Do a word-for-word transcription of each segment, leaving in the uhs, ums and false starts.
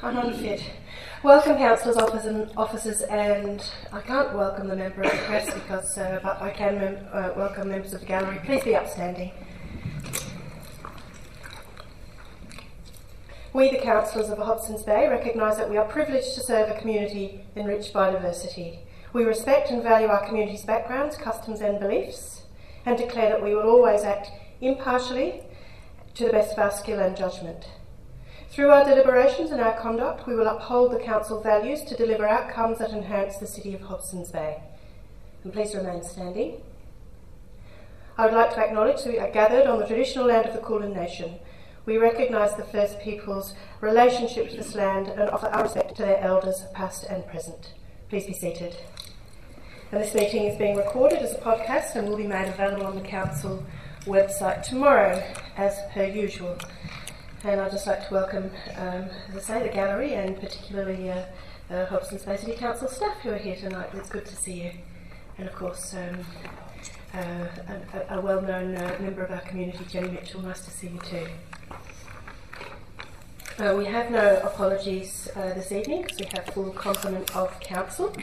I'm unfit. Welcome, councillors, officers, and officers, and I can't welcome the member of the press because, uh, but I can mem- uh, welcome members of the gallery. Please be upstanding. We, the councillors of Hobsons Bay, recognise that we are privileged to serve a community enriched by diversity. We respect and value our community's backgrounds, customs and beliefs, and declare that we will always act impartially to the best of our skill and judgment. Through our deliberations and our conduct, we will uphold the council values to deliver outcomes that enhance the city of Hobsons Bay. And please remain standing. I would like to acknowledge that we are gathered on the traditional land of the Kulin Nation. We recognise the First Peoples' relationship to this land and offer our respect to their elders, past and present. Please be seated. And this meeting is being recorded as a podcast and will be made available on the council website tomorrow, as per usual. And I'd just like to welcome, um, as I say, the gallery and particularly uh, uh, Hobsons Bay City Council staff who are here tonight. It's good to see you. And of course, um, uh, a, a well-known uh, member of our community, Jenny Mitchell. Nice to see you too. Uh, we have no apologies uh, this evening because we have full complement of council.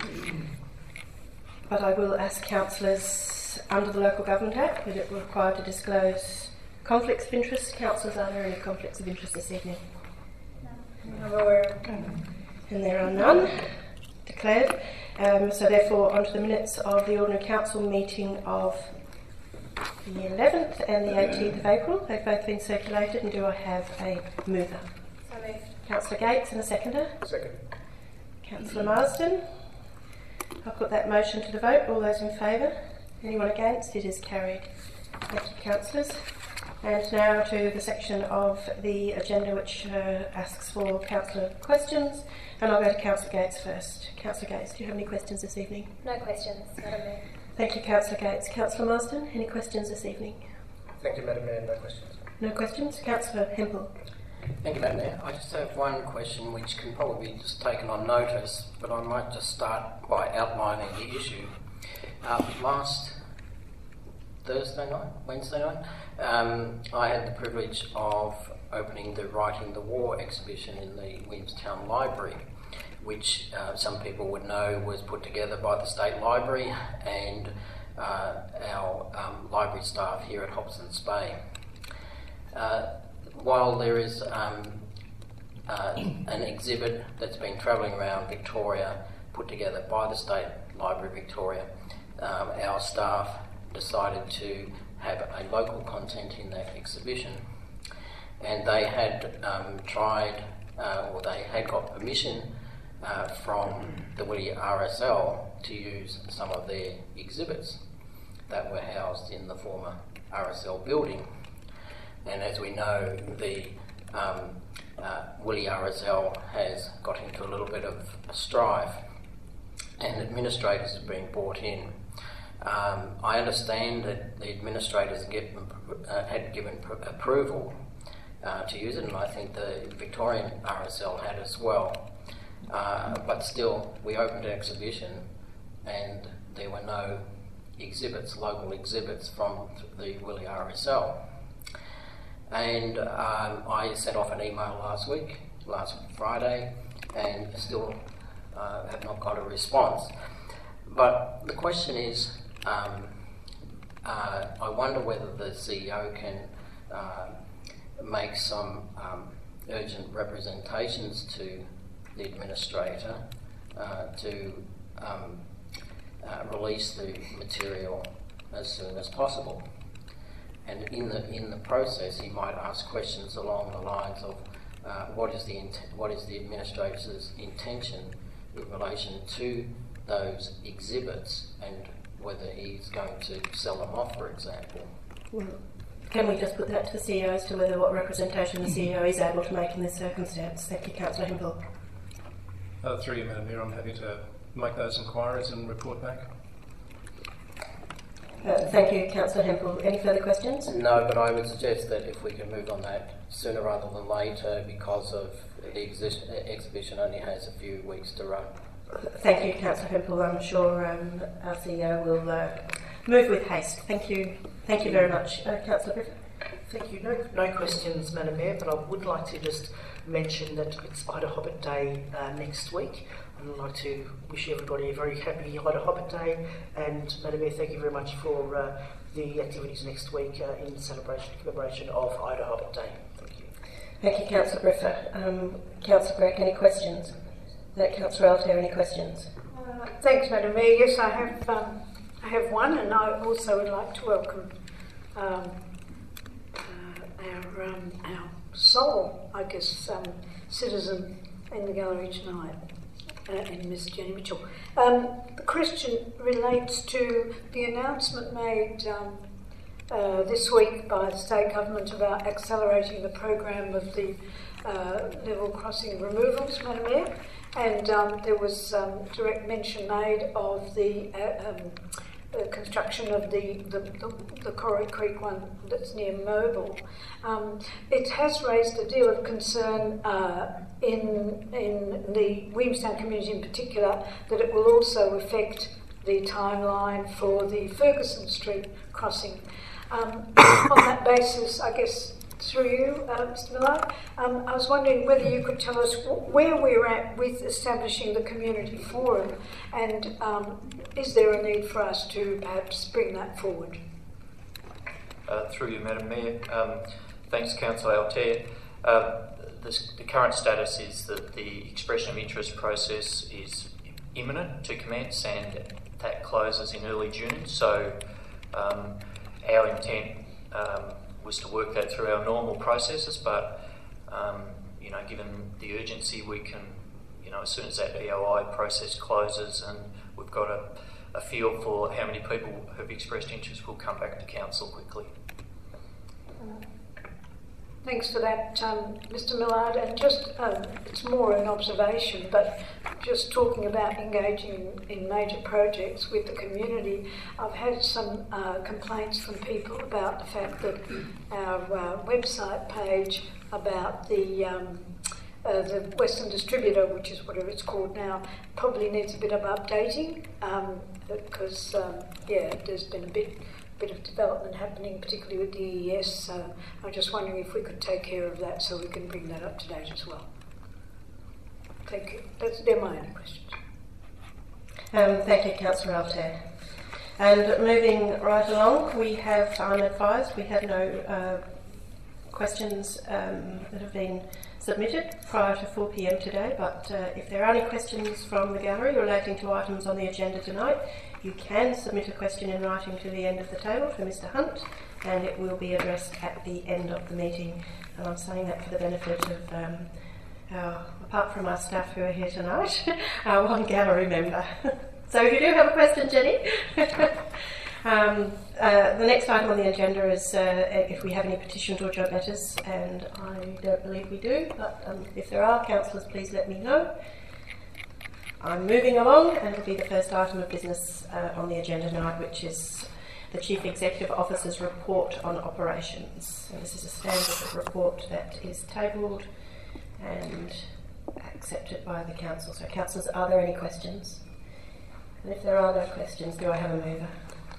But I will ask councillors under the Local Government Act that it will require to disclose conflicts of interest. Councillors, are there any conflicts of interest this evening? No. I'm aware. And there are none declared. Um, so therefore, on to the minutes of the Ordinary Council meeting of the eleventh and the eighteenth of April. They've both been circulated, and do I have a mover? So moved. Councillor Gates and a seconder? Second. Councillor Marsden. I'll put that motion to the vote. All those in favour? Anyone against? It is carried. Thank you, councillors. And now to the section of the agenda which uh, asks for councillor questions. And I'll go to Councillor Gates first. Councillor Gates, do you have any questions this evening? No questions, Madam Mayor. Thank you, Councillor Gates. Councillor Marsden, any questions this evening? Thank you, Madam Mayor. No questions. No questions? Councillor Hempel. Thank you, Madam Mayor. I just have one question which can probably be just taken on notice, but I might just start by outlining the issue. Uh, last Thursday night, Wednesday night, um, I had the privilege of opening the Writing the War exhibition in the Williamstown Library, which uh, some people would know was put together by the State Library and uh, our um, library staff here at Hobsons Bay. Uh, while there is um, uh, an exhibit that's been travelling around Victoria put together by the State Library Victoria, um, our staff decided to have a local content in that exhibition, and they had um, tried, uh, or they had got permission uh, from the Willie R S L to use some of their exhibits that were housed in the former R S L building. And as we know, the um, uh, Willie R S L has got into a little bit of a strife, and administrators have been brought in. Um, I understand that the administrators get, uh, had given pr- approval uh, to use it, and I think the Victorian R S L had as well. Uh, but still, we opened an exhibition and there were no exhibits, local exhibits from the Willie R S L. And um, I sent off an email last week, last Friday, and still uh, have not got a response. But the question is, Um, uh, I wonder whether the C E O can uh, make some um, urgent representations to the administrator uh, to um, uh, release the material as soon as possible. And in the in the process, he might ask questions along the lines of uh, what is the int- what is the administrator's intention in relation to those exhibits, and whether he's going to sell them off, for example. Well, can we just put that to the C E O as to whether what representation the C E O is able to make in this circumstance? Thank you, Councillor Hempel. Uh, through you, Madam Mayor, I'm happy to make those inquiries and report back. Uh, thank you, Councillor Hempel. Any further questions? No, but I would suggest that if we can move on that sooner rather than later, because of the exi- exhibition only has a few weeks to run. Thank you, Councillor Hempel. I'm sure um, our C E O will uh, move with haste. Thank you. Thank you very much, uh, Councillor Griffin. Thank you. No, no questions, Madam Mayor, but I would like to just mention that it's Ida Hobbit Day uh, next week. I'd like to wish everybody a very happy Ida Hobbit Day, and Madam Mayor, thank you very much for uh, the activities next week uh, in celebration commemoration of Ida Hobbit Day. Thank you. Thank you, Councillor Briffa. Um, Councillor Breck, any questions? That Councillor Altair, any questions? Uh, thanks, Madam Mayor. Yes, I have. Um, I have one, and I also would like to welcome um, uh, our um, our sole, I guess, um, citizen in the gallery tonight, uh, and Miss Jenny Mitchell. Um, the question relates to the announcement made um, uh, this week by the state government about accelerating the program of the uh, level crossing removals, Madam Mayor. And um, there was um, direct mention made of the uh, um, uh, construction of the, the, the, the Corrie Creek one that's near Mobile. Um, it has raised a deal of concern uh, in, in the Williamstown community in particular, that it will also affect the timeline for the Ferguson Street crossing. Um, on that basis, I guess, through you, uh, Mister Millard, um, I was wondering whether you could tell us w- where we're at with establishing the community forum, and um, is there a need for us to perhaps bring that forward? Uh, through you, Madam Mayor. Um, thanks, Councillor Altair. Uh, the, the current status is that the expression of interest process is imminent to commence, and that closes in early June. So um, our intent um, was to work that through our normal processes, but um, you know, given the urgency, we can, you know, as soon as that E O I process closes and we've got a, a feel for how many people have expressed interest, we'll come back to council quickly. Uh, thanks for that, um, Mister Millard. And just, um, it's more an observation, but just talking about engaging in major projects with the community, I've had some uh, complaints from people about the fact that our uh, website page about the um, uh, the Western Distributor, which is whatever it's called now, probably needs a bit of updating, um, because um, yeah, there's been a bit bit of development happening, particularly with the E E S. So I'm just wondering if we could take care of that so we can bring that up to date as well. Thank you. That's, they're my only questions. Um, thank you, Councillor Altair. And moving right along, we have, I'm advised, we have no uh, questions um, that have been submitted prior to four p m today, but uh, if there are any questions from the gallery relating to items on the agenda tonight, you can submit a question in writing to the end of the table for Mister Hunt, and it will be addressed at the end of the meeting. And I'm saying that for the benefit of um, our, apart from our staff who are here tonight, our one gallery member. So if you do have a question, Jenny. um, uh, the next item on the agenda is uh, if we have any petitions or joint letters, and I don't believe we do, but um, if there are, councillors, please let me know. I'm moving along, and it'll be the first item of business uh, on the agenda tonight, which is the Chief Executive Officer's report on operations. And this is a standard report that is tabled and accepted by the council. So, councillors, are there any questions? And if there are no questions, do I have a mover?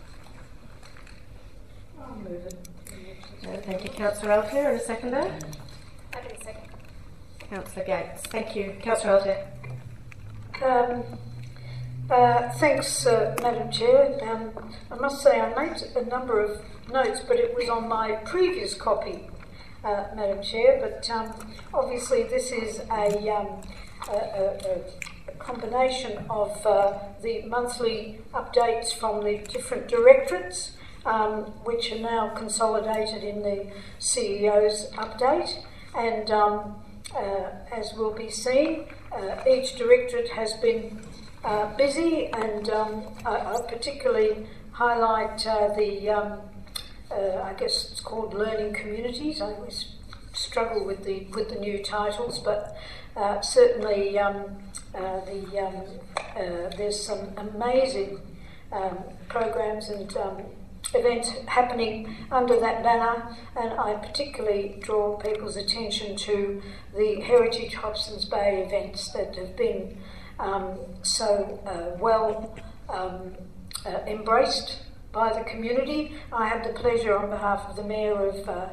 I'll move it. No, thank you, Councillor Altair. And a seconder? I can second. Councillor Gates. Thank you, Councillor Altair. Um, uh, thanks, uh, Madam Chair. Um, I must say I made a number of notes, but it was on my previous copy, uh, Madam Chair. But um, obviously this is a, um, a, a, a combination of uh, the monthly updates from the different directorates, um, which are now consolidated in the C E O's update. And um, uh, as will be seen, uh, each directorate has been uh, busy, and um, I, I particularly highlight uh, the, um, uh, I guess it's called learning communities. I always struggle with the with the new titles, but uh, certainly um, uh, the um, uh, there's some amazing um, programs and um, events happening under that banner, and I particularly draw people's attention to the Heritage Hobsons Bay events that have been um, so uh, well um, uh, embraced by the community. I had the pleasure on behalf of the Mayor of uh,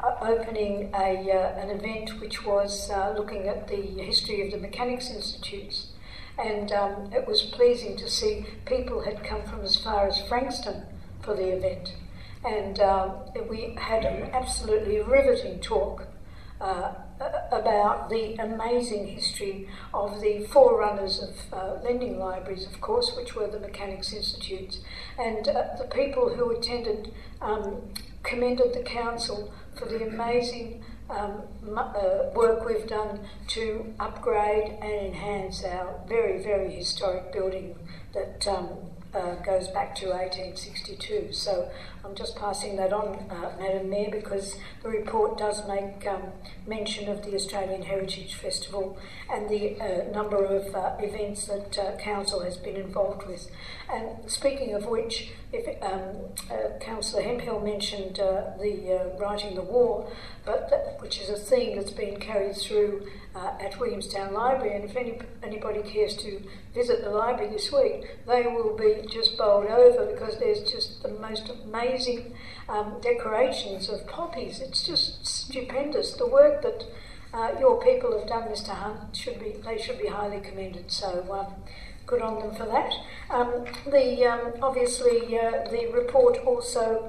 uh, opening a, uh, an event which was uh, looking at the history of the Mechanics Institutes. And um, it was pleasing to see people had come from as far as Frankston for the event. And um, we had an absolutely riveting talk uh, about the amazing history of the forerunners of uh, lending libraries, of course, which were the Mechanics Institutes. And uh, the people who attended um, commended the council for the amazing um, uh, work we've done to upgrade and enhance our very, very historic building that um, uh, goes back to eighteen sixty-two. So I'm just passing that on, uh, Madam Mayor, because the report does make um, mention of the Australian Heritage Festival and the uh, number of uh, events that uh, Council has been involved with. And speaking of which, if um, uh, Councillor Hemphill mentioned uh, the uh, Writing the War, but that, which is a theme that's been carried through uh, at Williamstown Library, and if any, anybody cares to visit the library this week, they will be just bowled over because there's just the most amazing um, decorations of poppies. It's just stupendous. The work that uh, your people have done, Mister Hunt, should be they should be highly commended. So um, good on them for that. Um, the um, obviously uh, the report also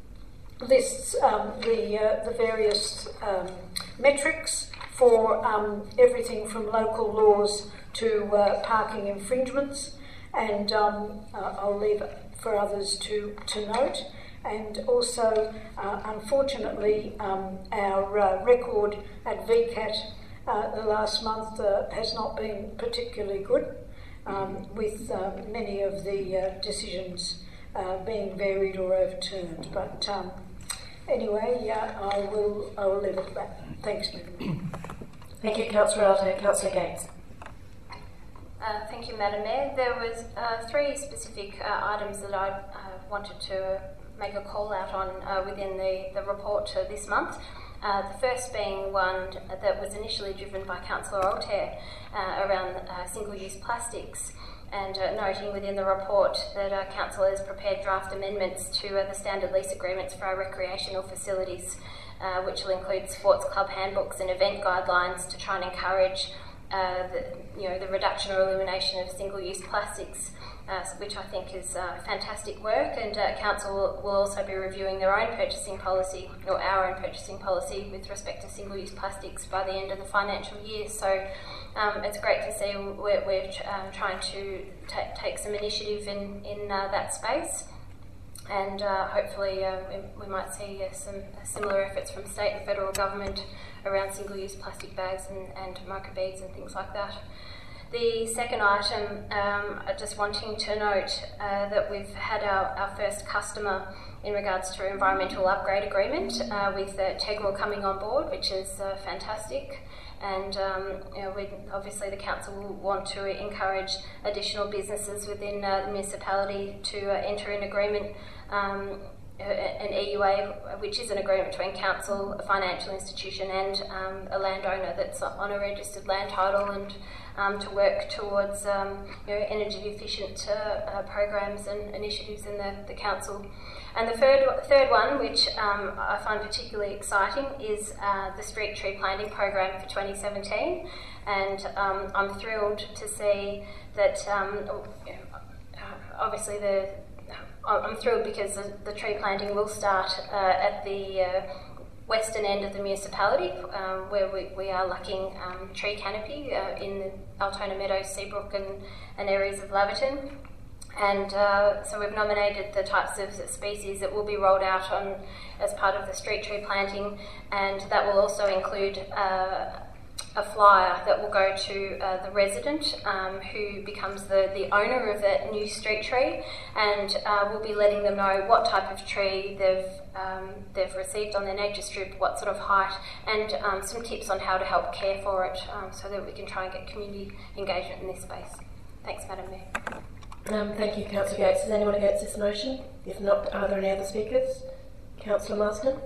lists um, the uh, the various um, metrics for um, everything from local laws to uh, parking infringements, and um, uh, I'll leave it for others to, to note. And also, uh, unfortunately, um, our uh, record at V CAT uh, the last month uh, has not been particularly good, um, with uh, many of the uh, decisions uh, being varied or overturned. But um, anyway, yeah, I will I will leave it at that. Thanks, Madam. Thank you, Councillor Alter. Councillor Gates. Uh, thank you, Madam Mayor. There was uh, three specific uh, items that I uh, wanted to make a call out on uh, within the, the report uh, this month. Uh, the first being one that was initially driven by Councillor Alter uh, around uh, single-use plastics, and uh, noting within the report that uh, Council has prepared draft amendments to uh, the standard lease agreements for our recreational facilities, uh, which will include sports club handbooks and event guidelines to try and encourage uh, the, you know, the reduction or elimination of single-use plastics, uh, which I think is uh, fantastic work. And uh, Council will, will also be reviewing their own purchasing policy, or our own purchasing policy, with respect to single-use plastics by the end of the financial year. So um, it's great to see we're, we're um, trying to ta take some initiative in, in uh, that space. And uh, hopefully uh, we, we might see uh, some uh, similar efforts from state and federal government around single-use plastic bags and, and microbeads and things like that. The second item, um, just wanting to note uh, that we've had our, our first customer in regards to our environmental upgrade agreement uh, with uh, Tegel coming on board, which is uh, fantastic. And um, you know, we, obviously the council will want to encourage additional businesses within uh, the municipality to uh, enter an agreement, um, an E U A, which is an agreement between council, a financial institution and um, a landowner that's on a registered land title, and um, to work towards um, you know, energy efficient uh, uh, programs and initiatives in the, the council. And the third, third one, which um, I find particularly exciting, is uh, the street tree planting program for twenty seventeen. And um, I'm thrilled to see that, um, obviously the, I'm thrilled because the, the tree planting will start uh, at the uh, western end of the municipality, um, where we, we are lacking um, tree canopy uh, in the Altona Meadows, Seabrook and, and areas of Laverton. And uh, so we've nominated the types of species that will be rolled out on as part of the street tree planting, and that will also include uh, a flyer that will go to uh, the resident um, who becomes the, the owner of that new street tree, and uh, we'll be letting them know what type of tree they've um, they've received on their nature strip, what sort of height, and um, some tips on how to help care for it, um, so that we can try and get community engagement in this space. Thanks, Madam Mayor. Um, thank you, Councillor Gates. Is anyone against this motion? If not, are there any other speakers? Councillor Marsden.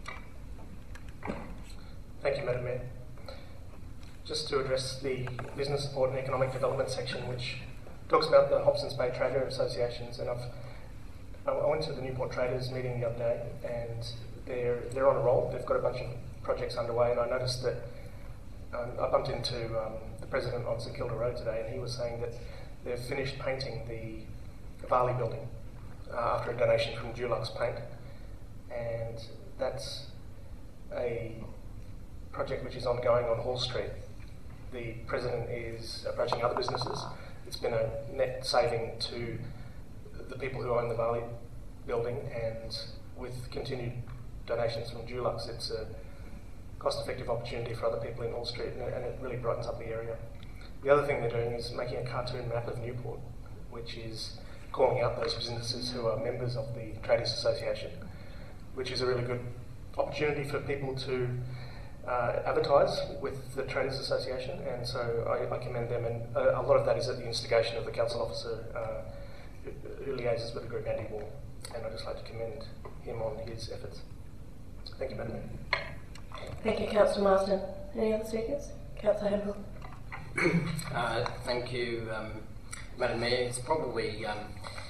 Thank you, Madam Mayor. Just to address the business support and economic development section, which talks about the Hobsons Bay Trader Associations, and I've, I went to the Newport Traders meeting the other day, and they're, they're on a roll. They've got a bunch of projects underway, and I noticed that um, I bumped into um, the president on St Kilda Road today, and he was saying that they've finished painting the Varley building uh, after a donation from Dulux Paint, and that's a project which is ongoing on Hall Street. The president is approaching other businesses. It's been a net saving to the people who own the Varley building, and with continued donations from Dulux, it's a cost-effective opportunity for other people in Hall Street, and it really brightens up the area. The other thing they're doing is making a cartoon map of Newport, which is calling out those businesses who are members of the Traders Association, which is a really good opportunity for people to uh, advertise with the Traders Association, and so I, I commend them, and a, a lot of that is at the instigation of the council officer uh, who, who liaises with the group, Andy Wall, and I'd just like to commend him on his efforts. Thank you, Madam Mayor. Thank you, Councillor Marsden. Any other speakers? Councillor Hempel. Uh, thank you, um, Madam Mayor. It's probably um,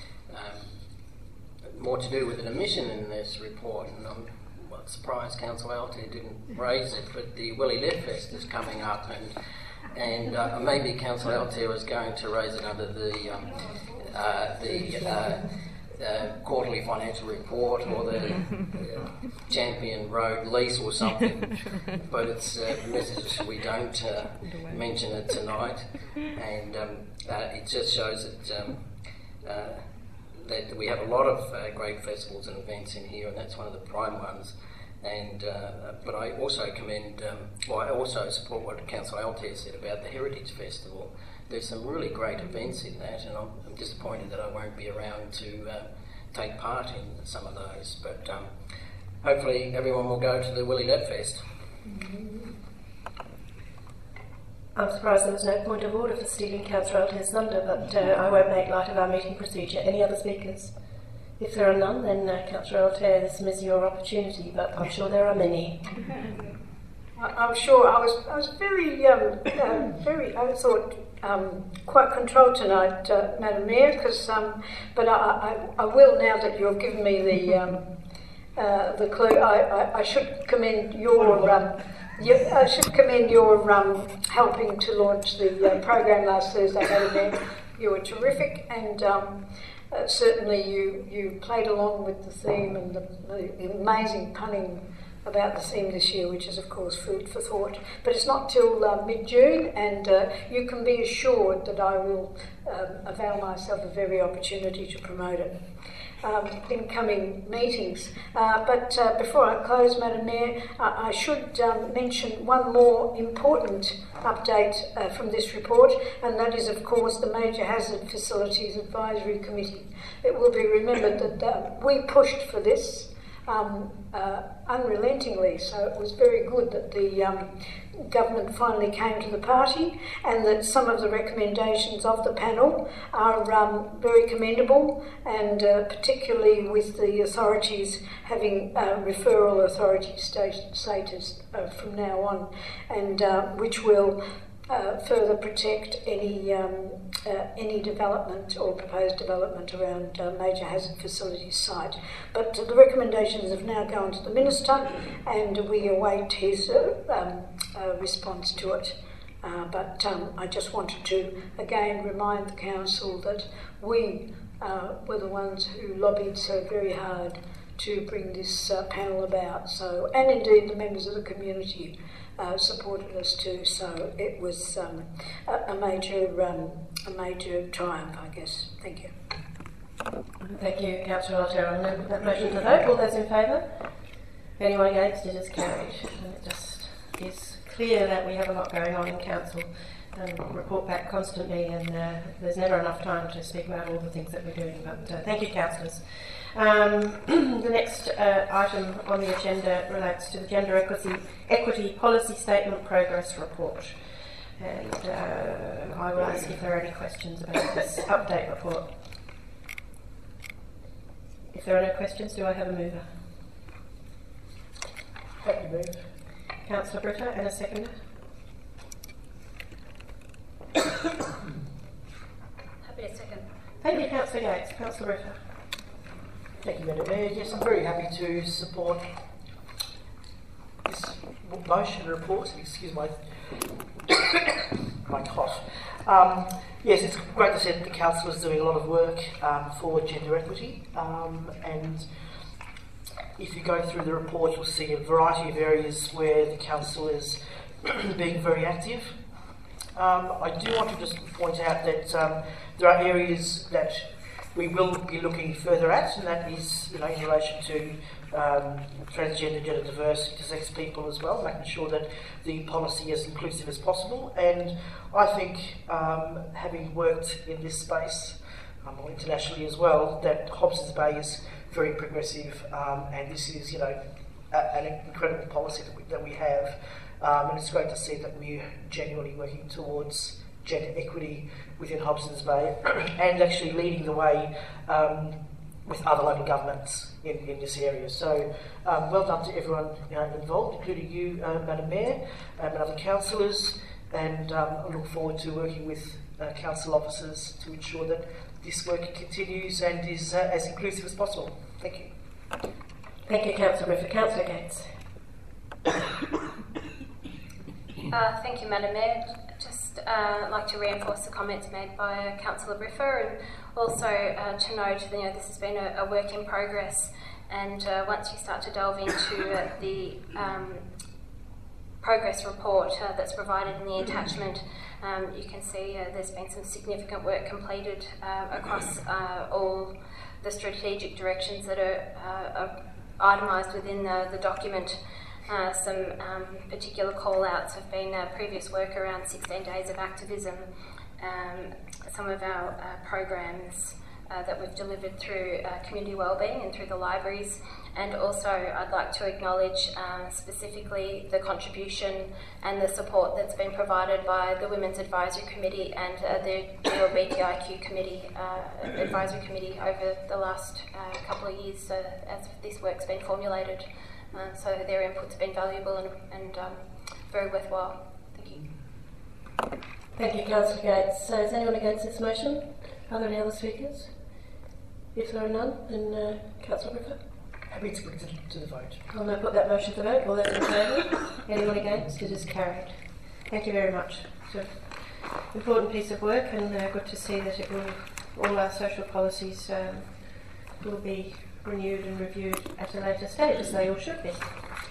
um, more to do with an omission in this report, and I'm well, surprised Councillor Alty didn't raise it, but the Willie Lead Fest is coming up, and and uh, maybe Councillor Alty was going to raise it under the um, uh, the uh, uh, quarterly financial report or the uh, Champion Road lease or something, but it's uh, a message we don't uh, mention it tonight, and um, uh, it just shows that um, uh, that we have a lot of uh, great festivals and events in here, and that's one of the prime ones. And uh, but I also commend, um, well, I also support what Councillor Altair said about the Heritage Festival. There's some really great events in that, and I'm, I'm disappointed that I won't be around to uh, take part in some of those. But um, hopefully everyone will go to the Willie Lead Fest. I'm surprised there was no point of order for stealing Councillor Altair's thunder, but uh, I won't make light of our meeting procedure. Any other speakers? If there are none, then uh, Councillor Altair, this is your opportunity, but I'm sure there are many. I'm sure I was. I was very, um, uh, very. I thought um, quite controlled tonight, uh, Madam Mayor. Because, um, but I, I, I will now that you've given me the um, uh, the clue. I, I, I should commend your. Um, you, I should commend your um, helping to launch the uh, program last Thursday, Madam Mayor. You were terrific, and. Um, Uh, certainly you, you played along with the theme and the, the amazing punning about the theme this year, which is of course food for thought. But it's not till uh, mid-June, and uh, you can be assured that I will um, avail myself of every opportunity to promote it um, in coming meetings. Uh, but uh, before I close, Madam Mayor, uh, I should um, mention one more important update uh, from this report, and that is of course the Major Hazard Facilities Advisory Committee. It will be remembered that uh, we pushed for this um, uh, unrelentingly, so it was very good that the um, government finally came to the party, and that some of the recommendations of the panel are um, very commendable, and uh, particularly with the authorities having uh, referral authority status uh, from now on, and uh, which will uh, further protect any um, uh, any development or proposed development around uh, Major Hazard Facilities site. But uh, the recommendations have now gone to the Minister, and we await his uh, um, uh, response to it. Uh, but um, I just wanted to again remind the Council that we uh, were the ones who lobbied so very hard to bring this uh, panel about. So, and indeed the members of the community uh, supported us too. So it was um, a, a major, um, a major triumph, I guess. Thank you. Thank you, Councillor Altair. I'll now put that motion to vote. All those in favour? Anyone against? It is carried. And it just is clear that we have a lot going on in Council, and report back constantly, and uh, there's never enough time to speak about all the things that we're doing. But uh, thank you, Councillors. Um, the next uh, item on the agenda relates to the Gender Equity, Equity Policy Statement Progress Report. And uh, I will ask if there are any questions about this update report. If there are no questions, do I have a mover? Happy to move. Councillor Britta, and a seconder. Happy to second. Thank you, Councillor Gates. Councillor Britta. Thank you, Madam Mayor. Yes, I'm very happy to support motion report. Excuse my my cough. Um, yes, it's great to see that the council is doing a lot of work um, for gender equity, um, and if you go through the report, you'll see a variety of areas where the council is being very active. Um, I do want to just point out that um, there are areas that we will be looking further at, and that is, you know, in relation to um, transgender, gender diverse, intersex people as well, making sure that the policy is inclusive as possible. And I think, um, having worked in this space, um, or internationally as well, that Hobsons Bay is very progressive, um, and this is, you know, a, an incredible policy that we, that we have. Um, and it's great to see that we're genuinely working towards gender equity within Hobsons Bay and actually leading the way um, with other local governments in, in this area. So um, well done to everyone, you know, involved, including you, uh, Madam Mayor, um, and other councillors, and um, I look forward to working with uh, council officers to ensure that this work continues and is uh, as inclusive as possible. Thank you. Thank you, Councillor Griffith. Councillor Gates. Uh, thank you, Madam Mayor. Just uh, like to reinforce the comments made by uh, Councillor Briffa, and also uh, to note that, you know, this has been a, a work in progress, and uh, once you start to delve into uh, the um, progress report uh, that's provided in the attachment, um, you can see uh, there's been some significant work completed uh, across uh, all the strategic directions that are, uh, are itemised within the, the document. Uh, some um, particular call-outs have been uh, previous work around sixteen days of activism, um, some of our uh, programs uh, that we've delivered through uh, community wellbeing and through the libraries, and also I'd like to acknowledge um, specifically the contribution and the support that's been provided by the Women's Advisory Committee and uh, the L G B T I Q Committee, uh, Advisory Committee over the last uh, couple of years uh, as this work's been formulated. Uh, so their input's been valuable and, and um, very worthwhile. Thank you. Thank you, Councillor Gates. So is anyone against this motion? Are there any other speakers? If there are none, then uh, Councillor Briffa. Happy to put it to the vote. I'll now put that motion to vote. All those in favour? Anyone against? It is carried. Thank you very much. It's an important piece of work, and uh, good to see that it will, all our social policies um, will be renewed and reviewed at a later stage, as they all should be.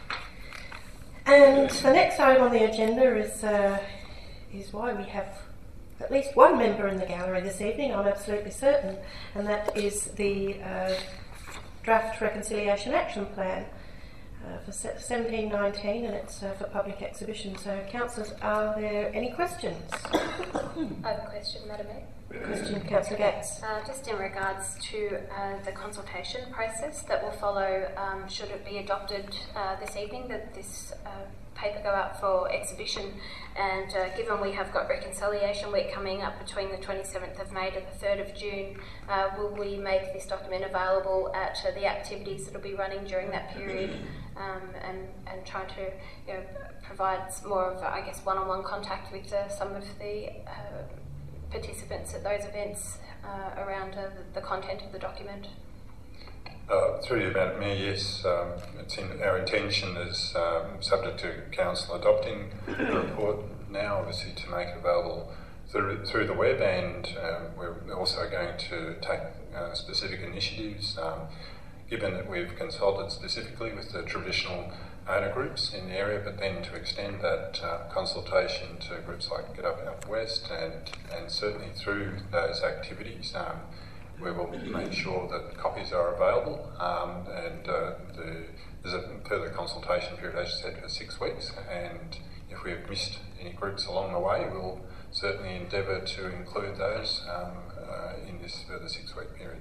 And the next item on the agenda is uh, is why we have at least one member in the gallery this evening, I'm absolutely certain, and that is the uh, Draft Reconciliation Action Plan uh, for seventeen nineteen, and it's uh, for public exhibition. So, councillors, are there any questions? I have a question, Madam Mayor. Question, Councillor Gates. Uh, just in regards to uh, the consultation process that will follow, um, should it be adopted uh, this evening, that this uh, paper go out for exhibition, and uh, given we have got Reconciliation Week coming up between the twenty-seventh of May to the third of June, uh, will we make this document available at uh, the activities that will be running during that period, um, and, and try to, you know, provide more of, I guess, one-on-one contact with uh, some of the uh, participants at those events uh, around uh, the, the content of the document? Uh, through you, Madam Mayor, yes, um, it's in, our intention is, um, subject to Council adopting the report now, obviously, to make it available through, through the web, and um, we're also going to take uh, specific initiatives, um, given that we've consulted specifically with the traditional owner groups in the area, but then to extend that uh, consultation to groups like Get Up Out West, and, and certainly through those activities, um, we will make sure that copies are available, um, and uh, the, there's a further consultation period, as you said, for six weeks, and if we have missed any groups along the way, we'll certainly endeavour to include those um, uh, in this further six-week period.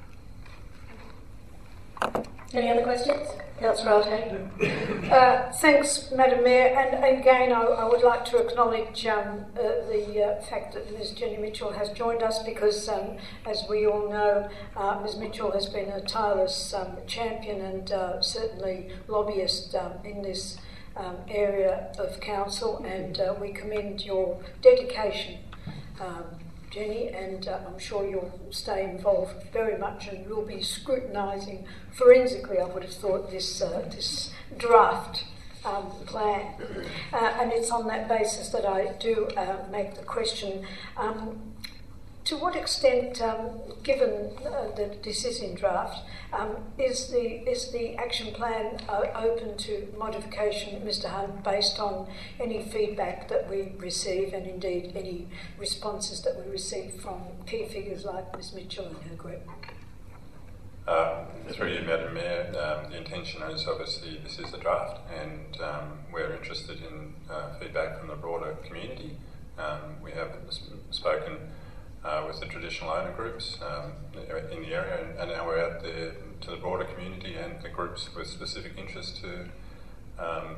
Any other questions? Councillor Altain. Uh, thanks, Madam Mayor, and again I, I would like to acknowledge um, uh, the uh, fact that Miz Jenny Mitchell has joined us, because um, as we all know, uh, Miz Mitchell has been a tireless um, champion and uh, certainly lobbyist um, in this um, area of council, and uh, we commend your dedication, um, Jenny, and uh, I'm sure you'll stay involved very much, and you'll be scrutinising forensically, I would have thought, this uh, this draft um, plan. Uh, and it's on that basis that I do uh, make the question. Um, To what extent, um, given uh, that this is in draft, um, is the is the action plan uh, open to modification, Mister Hunt, based on any feedback that we receive, and indeed any responses that we receive from key figures like Miz Mitchell and her group? Um, through you, Madam Mayor, um, the intention is obviously this is a draft, and um, we're interested in uh, feedback from the broader community. Um, we have spoken Uh, with the traditional owner groups um, in the area, and, and now we're out there to the broader community and the groups with specific interest to um,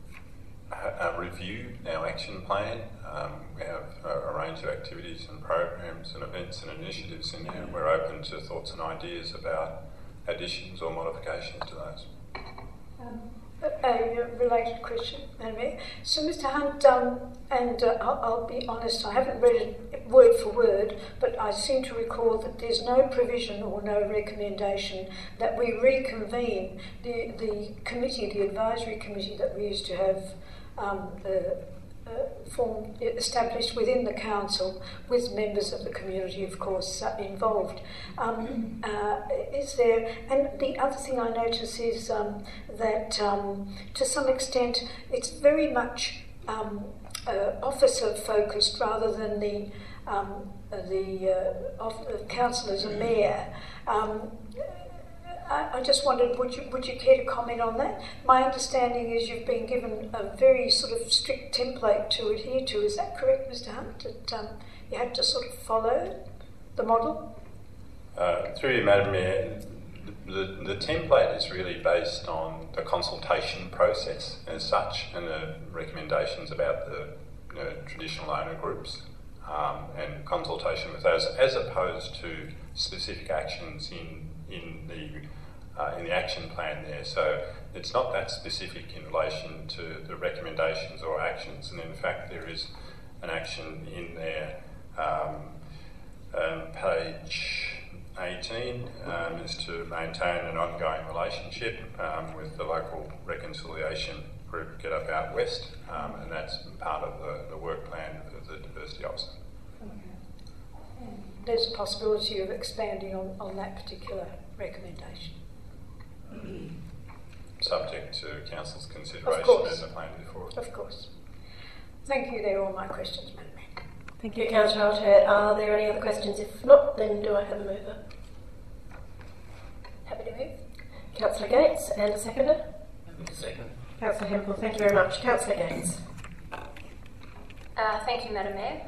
ha- review our action plan. Um, we have a, a range of activities and programs and events and initiatives in there. We're open to thoughts and ideas about additions or modifications to those. Um, A related question, Madam Mayor. So, Mister Hunt, um, and uh, I'll, I'll be honest, I haven't read it word for word, but I seem to recall that there's no provision or no recommendation that we reconvene the, the committee, the advisory committee that we used to have um, uh, uh, formed, established within the council, with members of the community, of course, uh, involved. Um, uh, is there? And the other thing I notice is um, that, um, to some extent, it's very much um, uh, officer focused rather than the um, the uh, of, uh, councillors and mayor. Um, I just wondered, would you would you care to comment on that? My understanding is you've been given a very sort of strict template to adhere to. Is that correct, Mister Hunt? That um, you had to sort of follow the model? Uh, through you, Madam Mayor, the, the template is really based on the consultation process as such, and the recommendations about the you know, traditional owner groups um, and consultation with those, as opposed to specific actions in in the Uh, in the action plan there. So it's not that specific in relation to the recommendations or actions, and in fact there is an action in there. Um, um, page eighteen um, is to maintain an ongoing relationship um, with the local reconciliation group Get Up Out West, um, and that's part of the, the work plan of the diversity officer. Okay. And there's a possibility of expanding on, on that particular recommendation. Subject to Council's consideration as a plan before. Of course. Thank you. They're all my questions, Madam Mayor. Thank you, Councillor Altair. Are there any other questions? If not, then do I have a mover? Happy to move. Councillor Gates, and a seconder? Second. Councillor Hempel, thank you very much. Councillor Gates. Uh, thank you, Madam Mayor.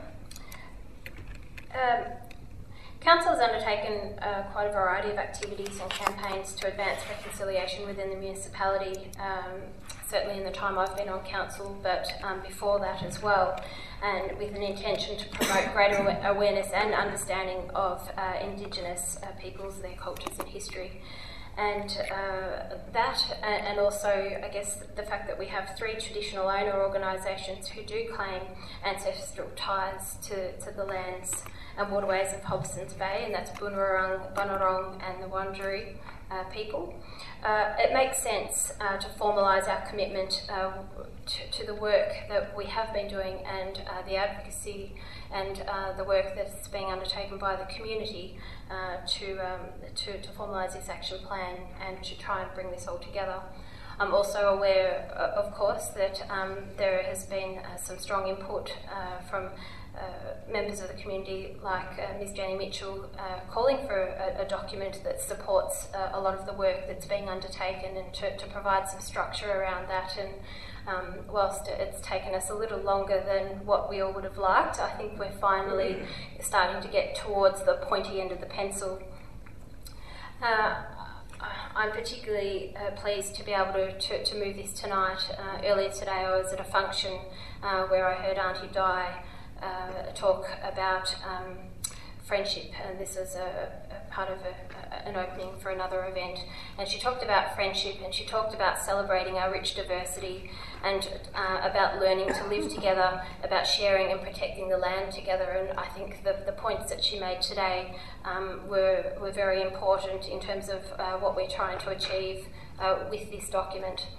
Um, Council has undertaken uh, quite a variety of activities and campaigns to advance reconciliation within the municipality, um, certainly in the time I've been on council, but um, before that as well, and with an intention to promote greater awareness and understanding of uh, Indigenous uh, peoples, their cultures and history. And uh, that, and also, I guess, the fact that we have three traditional owner organisations who do claim ancestral ties to, to the lands and waterways of Hobsons Bay, and that's Boonwurrung, Bunurong and the Wurundjeri uh, people. Uh, it makes sense uh, to formalise our commitment uh, to, to the work that we have been doing and uh, the advocacy and uh, the work that's being undertaken by the community uh, to, um, to, to formalise this action plan and to try and bring this all together. I'm also aware, uh, of course, that um, there has been uh, some strong input uh, from uh, members of the community, like uh, Miz Jenny Mitchell, uh, calling for a, a document that supports uh, a lot of the work that's being undertaken, and to, to provide some structure around that. And um, whilst it's taken us a little longer than what we all would have liked, I think we're finally starting to get towards the pointy end of the pencil. Uh, I'm particularly uh, pleased to be able to, to, to move this tonight. Uh, earlier today I was at a function uh, where I heard Auntie Di uh, talk about um, friendship, and this is a, a part of a, a, an opening for another event. And she talked about friendship, and she talked about celebrating our rich diversity, and uh, about learning to live together, about sharing and protecting the land together. And I think the, the points that she made today um, were, were very important in terms of uh, what we're trying to achieve uh, with this document.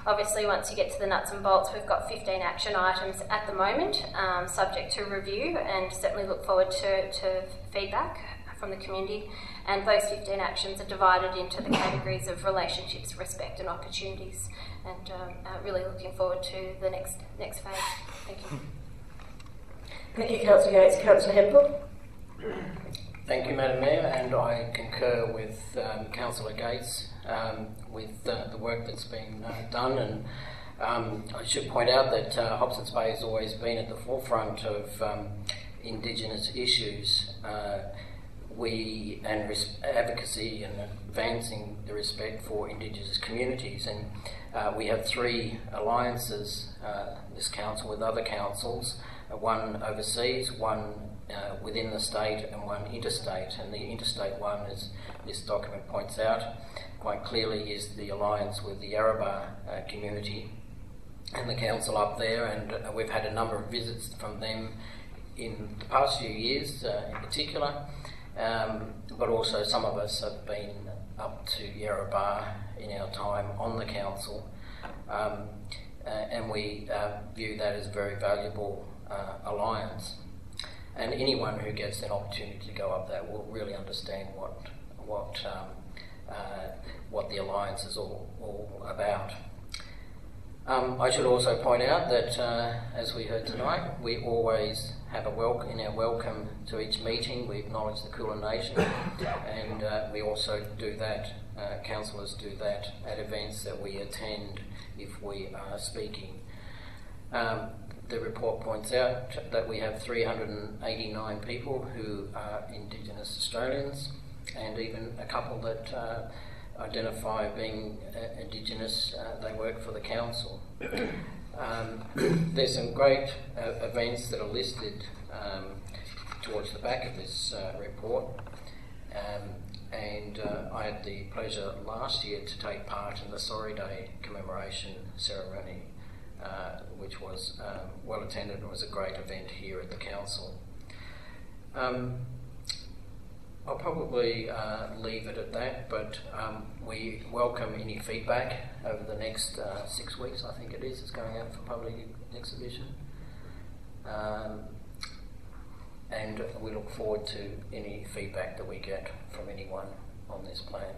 obviously, once you get to the nuts and bolts, we've got fifteen action items at the moment, um, subject to review, and certainly look forward to, to feedback from the community. And those fifteen actions are divided into the categories of relationships, respect and opportunities, and um, uh, really looking forward to the next next phase. Thank you. Thank you, Councillor Gates. Councillor Hempel. Thank you, Madam Mayor, and I concur with um, Councillor Gates um, with uh, the work that's been uh, done. And um, I should point out that uh, Hobsons Bay has always been at the forefront of um, Indigenous issues. Uh, we and res- advocacy and advancing the respect for Indigenous communities, and uh, we have three alliances, uh, this council with other councils, uh, one overseas, one uh, within the state and one interstate, and the interstate one, as this document points out quite clearly, is the alliance with the Yarrabah uh, community and the council up there, and uh, we've had a number of visits from them in the past few years uh, in particular. Um, but also some of us have been up to Yarrabah in our time on the council, um, uh, and we uh, view that as a very valuable uh, alliance. And anyone who gets an opportunity to go up there will really understand what what um, uh, what the alliance is all, all about. Um, I should also point out that, uh, as we heard tonight, we always have a welcome in our welcome to each meeting. We acknowledge the Kulin Nation, and uh, we also do that. Uh, councillors do that at events that we attend if we are speaking. Um, the report points out that we have three hundred eighty-nine people who are Indigenous Australians, and even a couple that Uh, identify being uh, Indigenous, uh, they work for the council. Um, there's some great uh, events that are listed um, towards the back of this uh, report, um, and uh, I had the pleasure last year to take part in the Sorry Day commemoration ceremony, uh, which was um, well attended and was a great event here at the council. Um, I'll probably uh, leave it at that, but um, we welcome any feedback over the next uh, six weeks, I think it is. It's going out for public exhibition. Um, and we look forward to any feedback that we get from anyone on this plan.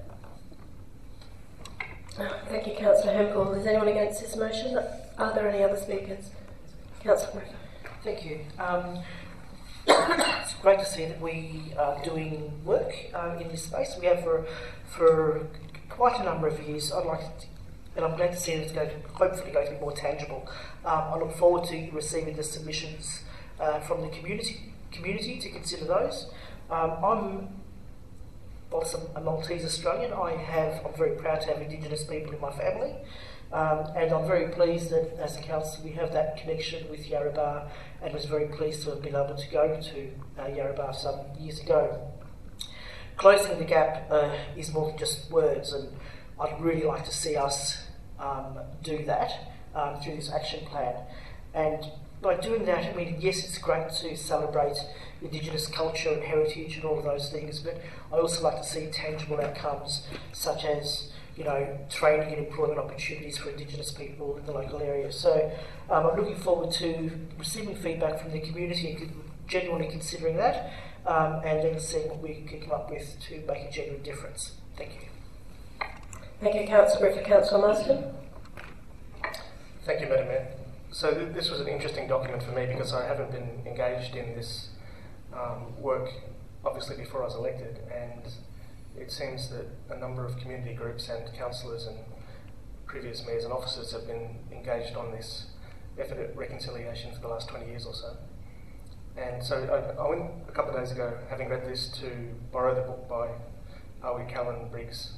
Thank you, Councillor Hempel. Is anyone against this motion? Are there any other speakers? Councillor Murphy. Thank you. Um, It's great to see that we are doing work uh, in this space. We have for for quite a number of years. I'd like, to, and I'm glad to see that it's going to, hopefully going to be more tangible. Um, I look forward to receiving the submissions uh, from the community community to consider those. Um, I'm also a Maltese Australian. I have. I'm very proud to have Indigenous people in my family. Um, and I'm very pleased that as a council we have that connection with Yarrabah, and was very pleased to have been able to go to uh, Yarrabah some years ago. Closing the gap uh, is more than just words, and I'd really like to see us um, do that um, through this action plan. And by doing that, I mean, yes, it's great to celebrate Indigenous culture and heritage and all of those things, but I also like to see tangible outcomes such as, you know, training and employment opportunities for Indigenous people in the local area. So um, I'm looking forward to receiving feedback from the community and genuinely considering that, um, and then seeing what we can come up with to make a genuine difference. Thank you. Thank you, Councillor Griffith. Councillor Marsden. Thank you, Madam Mayor. So th- this was an interesting document for me because I haven't been engaged in this um, work, obviously, before I was elected, and it seems that a number of community groups and councillors and previous mayors and officers have been engaged on this effort at reconciliation for the last twenty years or so. And so I, I went a couple of days ago, having read this, to borrow the book by Awi Callan Briggs,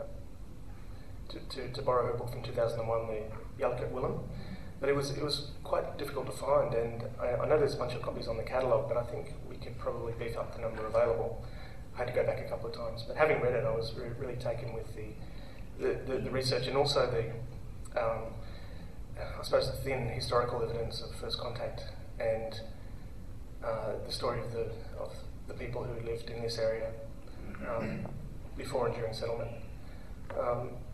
to, to, to borrow her book from two thousand one, The Yalukit Willam. But it was it was quite difficult to find, and I, I know there's a bunch of copies on the catalogue, but I think we could probably beef up the number available. I had to go back a couple of times, but having read it, I was re- really taken with the the, the the research and also the, um, I suppose, the thin historical evidence of first contact and uh, the story of the of the people who lived in this area um, before and during settlement. Um,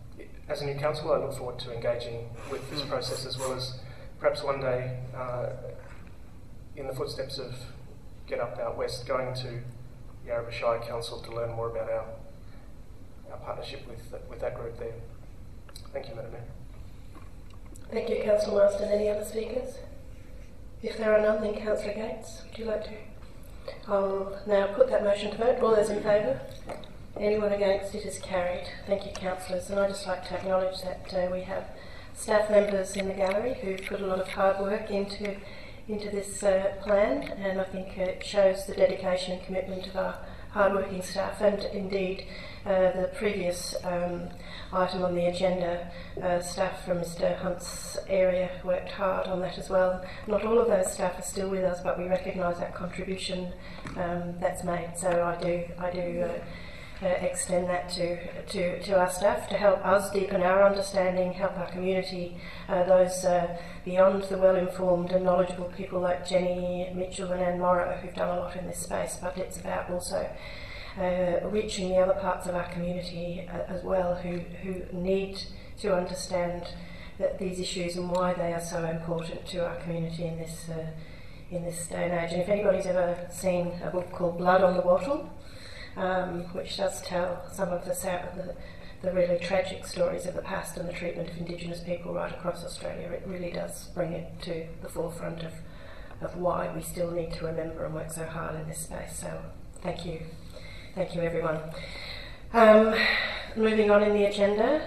as a new council, I look forward to engaging with this process, as well as perhaps one day, uh, in the footsteps of Get Up Out West, going to Yarrabah Shire Council to learn more about our our partnership with with that group there. Thank you, Madam Mayor. Thank you, Councillor Marsden. Any other speakers? If there are none, then Councillor Gates, would you like to? I'll now put that motion to vote. All those in favour? Anyone against? It is carried. Thank you, councillors. And I'd just like to acknowledge that uh, we have staff members in the gallery who put a lot of hard work into into this uh, plan, and I think it shows the dedication and commitment of our hard-working staff, and indeed uh, the previous um, item on the agenda, uh, staff from Mr Hunt's area worked hard on that as well. Not all of those staff are still with us, but we recognise that contribution um, that's made. So I do, I do uh, uh, extend that to, to to our staff to help us deepen our understanding, help our community, uh, those uh, beyond the well-informed and knowledgeable people like Jenny Mitchell and Anne Morrow who've done a lot in this space. But it's about also Uh, reaching the other parts of our community uh, as well, who, who need to understand that these issues and why they are so important to our community in this uh, in this day and age. And if anybody's ever seen a book called Blood on the Wattle, um, which does tell some of the, the the really tragic stories of the past and the treatment of Indigenous people right across Australia, it really does bring it to the forefront of, of why we still need to remember and work so hard in this space. So thank you. Thank you, everyone. Um, moving on in the agenda,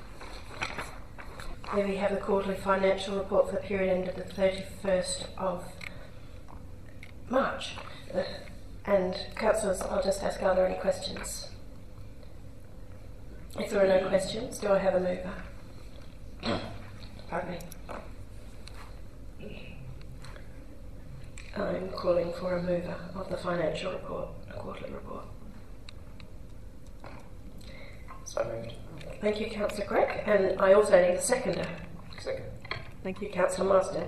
here we have the quarterly financial report for the period ended the thirty-first of March. Uh, and councillors, I'll just ask, are there any questions? If there are no questions, do I have a mover? Pardon me. I'm calling for a mover of the financial report, the quarterly report. So moved. Thank you, Councillor Grech, and I also need a seconder. Second. Thank you, Councillor Marsden.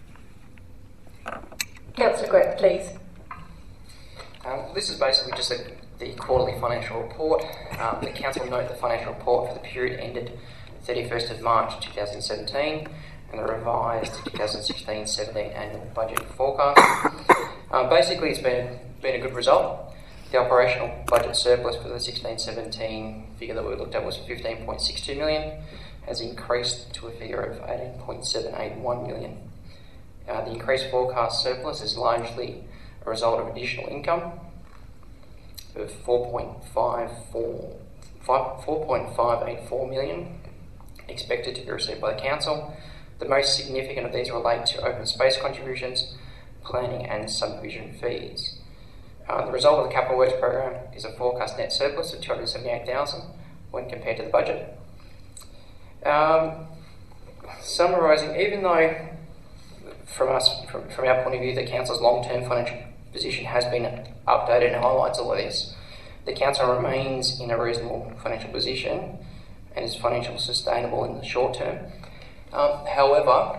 Councillor Grech, please. Um, this is basically just a, the quarterly financial report. Um, the council note the financial report for the period ended thirty-first of March two thousand seventeen and the revised twenty sixteen seventeen annual budget forecast. Um, basically, it's been been a good result. The operational budget surplus for the sixteen seventeen figure that we looked at was fifteen point six two million, has increased to a figure of eighteen point seven eight one million. Uh, the increased forecast surplus is largely a result of additional income of four point five four, four point five eight four million expected to be received by the council. The most significant of these relate to open space contributions, planning and subdivision fees. Uh, the result of the capital works program is a forecast net surplus of two hundred seventy-eight thousand dollars when compared to the budget. Um, summarising, even though from us, from, from our point of view, the council's long-term financial position has been updated and highlights all of this, the council remains in a reasonable financial position and is financially sustainable in the short term. Um, however,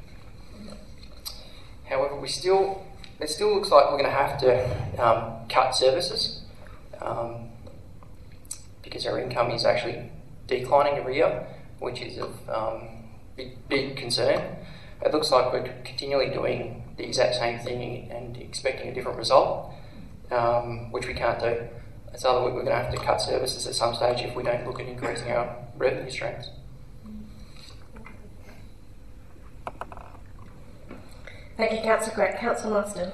however, we still. It still looks like we're going to have to um, cut services um, because our income is actually declining every year, which is of um, big, big concern. It looks like we're continually doing the exact same thing and expecting a different result, um, which we can't do. It's other we're going to have to cut services at some stage if we don't look at increasing our revenue streams. Thank you, Councillor Grech. Councillor Marsden.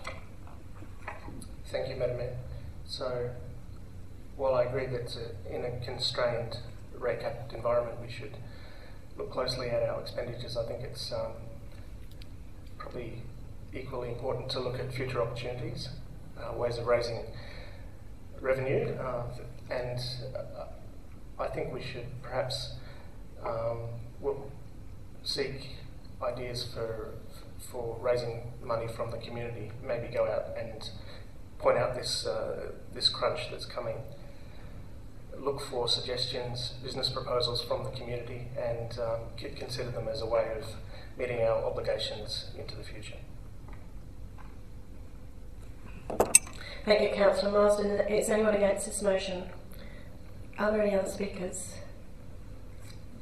Thank you, Madam Mayor. So, while I agree that uh, in a constrained rate capped environment we should look closely at our expenditures, I think it's um, probably equally important to look at future opportunities, uh, ways of raising revenue, uh, and uh, I think we should perhaps um, seek ideas for for raising money from the community. Maybe go out and point out this uh, this crunch that's coming. Look for suggestions, business proposals from the community, and um, consider them as a way of meeting our obligations into the future. Thank you, Councillor Marsden. Is anyone against this motion? Are there any other speakers?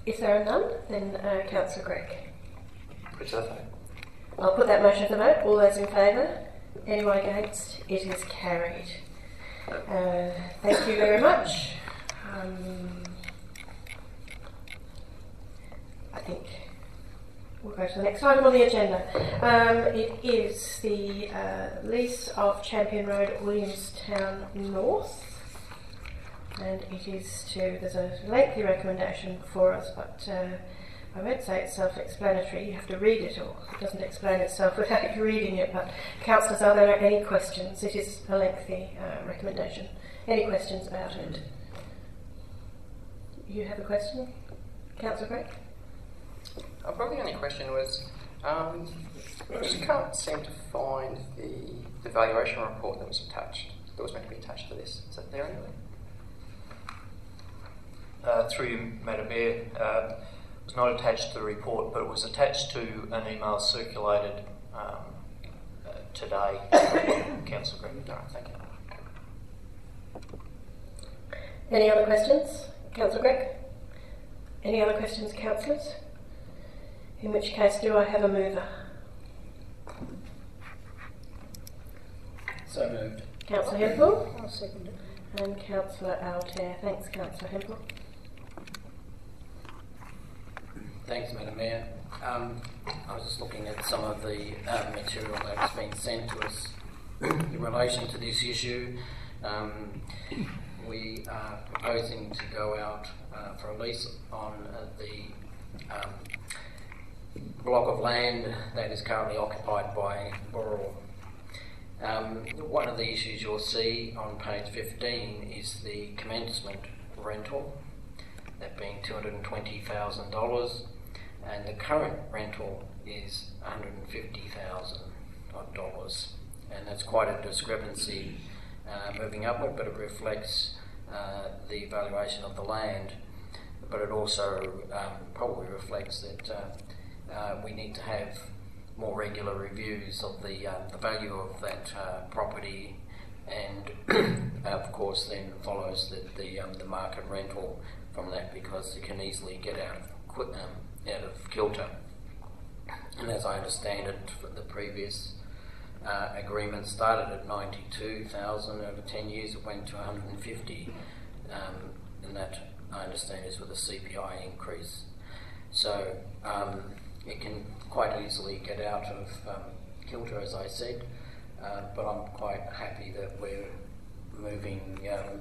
If there are none, then uh, Councillor Gregg. Put to the vote. I'll put that motion to the vote. All those in favour? Anyone against? It is carried. Uh, thank you very much. Um, I think we'll go to the next item on the agenda. Um, it is the uh, lease of Champion Road, Williamstown North. And it is to, there's a lengthy recommendation for us, but uh, I won't say it's self-explanatory. You have to read it, or it doesn't explain itself without you reading it. But councillors, are there any questions? It is a lengthy uh, recommendation. Any questions about it? You have a question, Councillor Gregg? Uh, probably the only question was, um, I just can't seem to find the, the valuation report that was attached, that was meant to be attached to this. Is that there anywhere? Uh, through you, Madam Mayor, uh, it was not attached to the report, but it was attached to an email circulated um, uh, today. Councillor Gregg. No, thank you. Any other questions, Councillor Gregg? Any other questions, councillors? In which case, do I have a mover? So moved. Councillor Hempel I'll second it. and Councillor Altair. Thanks, Councillor Hempel. Thanks, Madam Mayor. Um, I was just looking at some of the uh, material that's been sent to us in relation to this issue. Um, we are proposing to go out uh, for a lease on uh, the um, block of land that is currently occupied by Boral. Um, one of the issues you'll see on page fifteen is the commencement rental, that being two hundred twenty thousand dollars, and the current rental is one hundred fifty thousand dollars, and that's quite a discrepancy uh, moving upward, but it reflects uh, the valuation of the land, but it also um, probably reflects that uh, uh, we need to have more regular reviews of the uh, the value of that uh, property, and of course then follows the the, um, the market rental from that, because it can easily get out of um, out of kilter. And as I understand it, the previous uh, agreement started at ninety-two thousand. Over ten years, it went to one hundred fifty, um, and that I understand is with a C P I increase. So um, it can quite easily get out of um, kilter, as I said, uh, but I'm quite happy that we're moving um,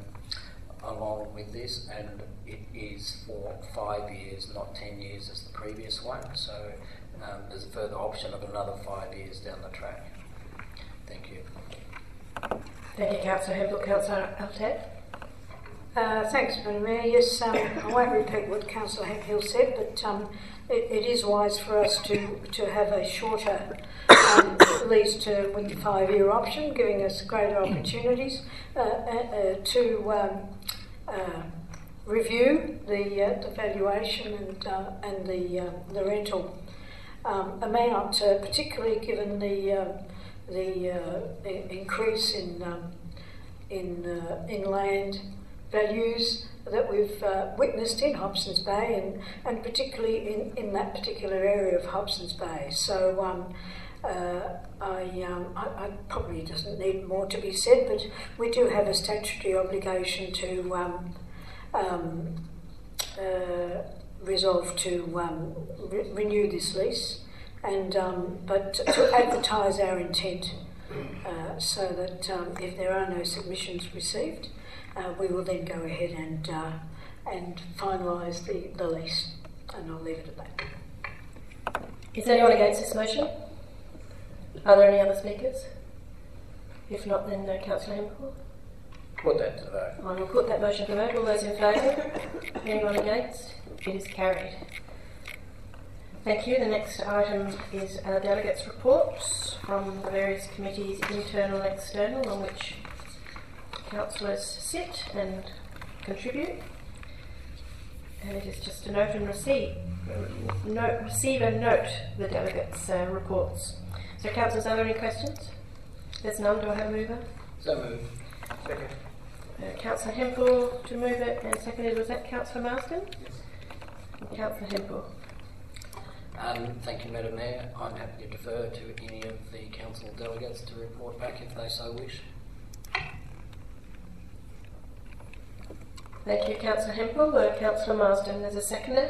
along with this, and it is for five years, not ten years as the previous one. So um, there's a further option of another five years down the track. Thank you. Thank you, Councillor Hempel. Councillor Altair. Uh, thanks, Madam Mayor. Yes, um, I won't repeat what Councillor Hemphill said, but um, it, it is wise for us to, to have a shorter um, lease to, with the five-year option, giving us greater opportunities uh, uh, to um, uh, review the, uh, the valuation and uh, and the uh, the rental um, amount, uh, particularly given the uh, the uh, increase in um, in uh, in land values that we've uh, witnessed in Hobsons Bay, and, and particularly in, in that particular area of Hobsons Bay. So um, uh, I, um, I, I probably doesn't need more to be said, but we do have a statutory obligation to um, um, uh, resolve to um, re- renew this lease, and um, but to advertise our intent uh, so that um, if there are no submissions received, Uh, we will then go ahead and uh, and finalise the, the lease, and I'll leave it at that. Is anyone against this motion? Are there any other speakers? If not, then uh, Councillor Hempel. Put that to the vote. I will put that motion to vote. All those in favour? Anyone against? It is carried. Thank you. The next item is our delegates' reports from the various committees, internal and external, on which councillors sit and contribute, and it is just to note and receive, note, receive and note the delegates' uh, reports. So, councillors, are there any questions? There's none. Do I have a mover? So moved. Second. Uh, Councillor Hempel to move it, and seconded, was that Councillor Marsden? Yes. Councillor Hempel. Um, thank you, Madam Mayor. I'm happy to defer to any of the council delegates to report back if they so wish. Thank you, Councillor Hempel. Uh, Councillor Marsden, there's a seconder.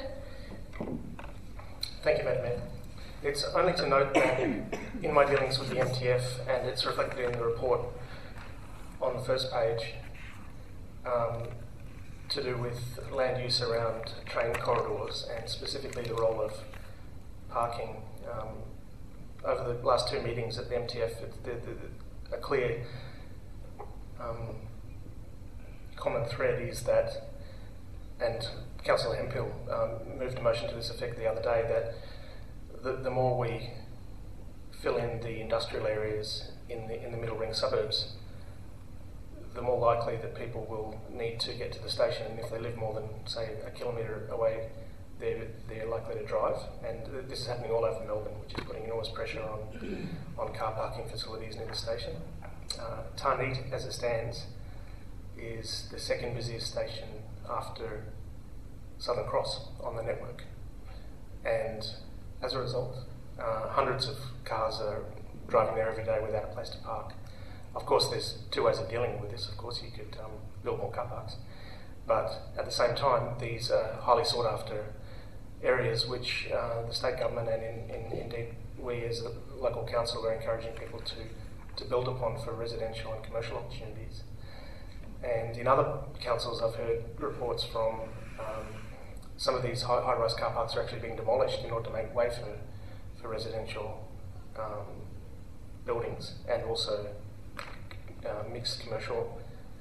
Thank you, Madam Mayor. It's only to note that in my dealings with the M T F, and it's reflected in the report on the first page, um, to do with land use around train corridors and specifically the role of parking. Um, over the last two meetings at the M T F, it's the, the, a clear um, common thread is that, and Councillor Hempel um, moved a motion to this effect the other day, that the, the more we fill in the industrial areas in the, in the middle ring suburbs, the more likely that people will need to get to the station, and if they live more than, say, a kilometre away, they're, they're likely to drive. And this is happening all over Melbourne, which is putting enormous pressure on, on car parking facilities near the station. Uh, Tarneit, as it stands, is the second busiest station after Southern Cross on the network. And as a result, uh, hundreds of cars are driving there every day without a place to park. Of course, there's two ways of dealing with this. Of course, you could um, build more car parks. But at the same time, these are highly sought after areas which uh, the state government and in, in, indeed we as a local council are encouraging people to, to build upon for residential and commercial opportunities. And in other councils, I've heard reports from um, some of these high, high-rise car parks are actually being demolished in order to make way for, for residential um, buildings and also uh, mixed commercial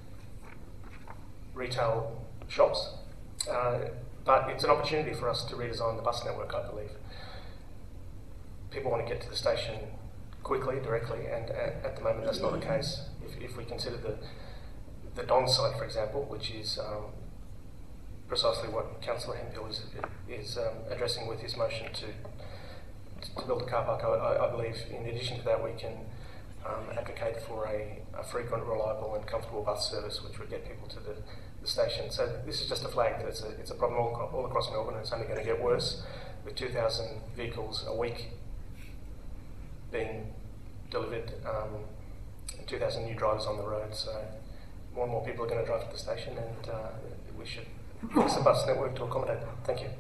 retail shops. Uh, but it's an opportunity for us to redesign the bus network, I believe. People want to get to the station quickly, directly, and at, at the moment that's not the case. If, if we consider the the Don site, for example, which is um, precisely what Councillor Hempel is, is um, addressing with his motion to to build a car park, I, I believe in addition to that we can um, advocate for a, a frequent, reliable and comfortable bus service which would get people to the, the station. So this is just a flag that it's a, it's a problem all, all across Melbourne, and it's only going to get worse with two thousand vehicles a week being delivered um, and two thousand new drivers on the road. So more and more people are going to drive to the station, and uh, we should fix the bus network to accommodate them. Thank you.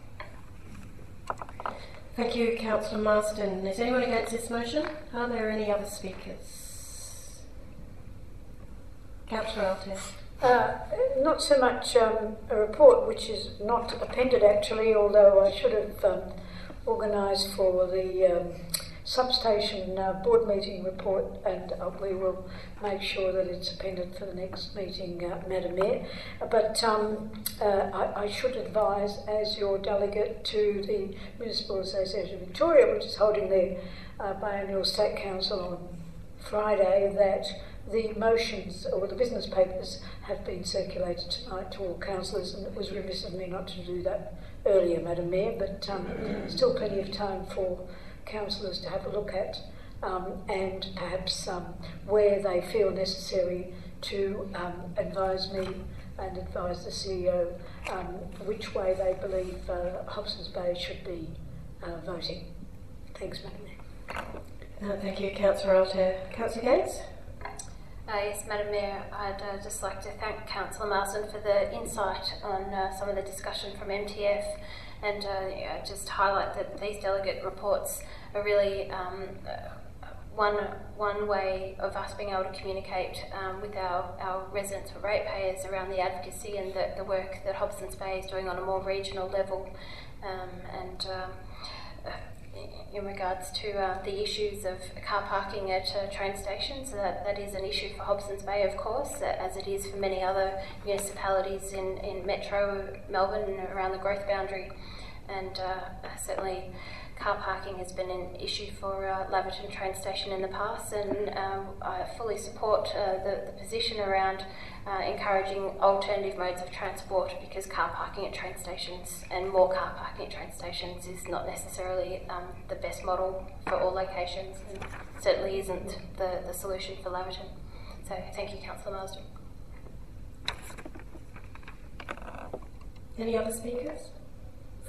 Thank you, Councillor Marsden. Is anyone against this motion? Are there any other speakers? Councillor Altair. Uh, not so much um, a report, which is not appended actually, although I should have um, organised for the um, substation uh, board meeting report, and uh, we will make sure that it's appended for the next meeting, uh, Madam Mayor. But um, uh, I, I should advise, as your delegate to the Municipal Association of Victoria, which is holding their uh, biannual State Council on Friday, that the motions or the business papers have been circulated tonight to all councillors, and it was remiss of me not to do that earlier, Madam Mayor, but um, still plenty of time for councillors to have a look at, um, and perhaps um, where they feel necessary to um, advise me and advise the C E O um, which way they believe uh, Hobsons Bay should be uh, voting. Thanks, Madam Mayor. Uh, thank you, Councillor Altair. Councillor Gates? Uh, yes, Madam Mayor, I'd uh, just like to thank Councillor Marsden for the insight on uh, some of the discussion from M T F, and uh, yeah, just highlight that these delegate reports are really um, uh, one one way of us being able to communicate um, with our, our residents or ratepayers around the advocacy and the, the work that Hobsons Bay is doing on a more regional level, um, and um, uh, in regards to uh, the issues of car parking at uh, train stations. That, that is an issue for Hobsons Bay, of course, as it is for many other municipalities in, in Metro Melbourne and around the growth boundary. And uh, certainly car parking has been an issue for uh, Laverton train station in the past, and um, I fully support uh, the, the position around uh, encouraging alternative modes of transport, because car parking at train stations and more car parking at train stations is not necessarily um, the best model for all locations, and certainly isn't the, the solution for Laverton. So thank you, Councillor Marsden. Any other speakers?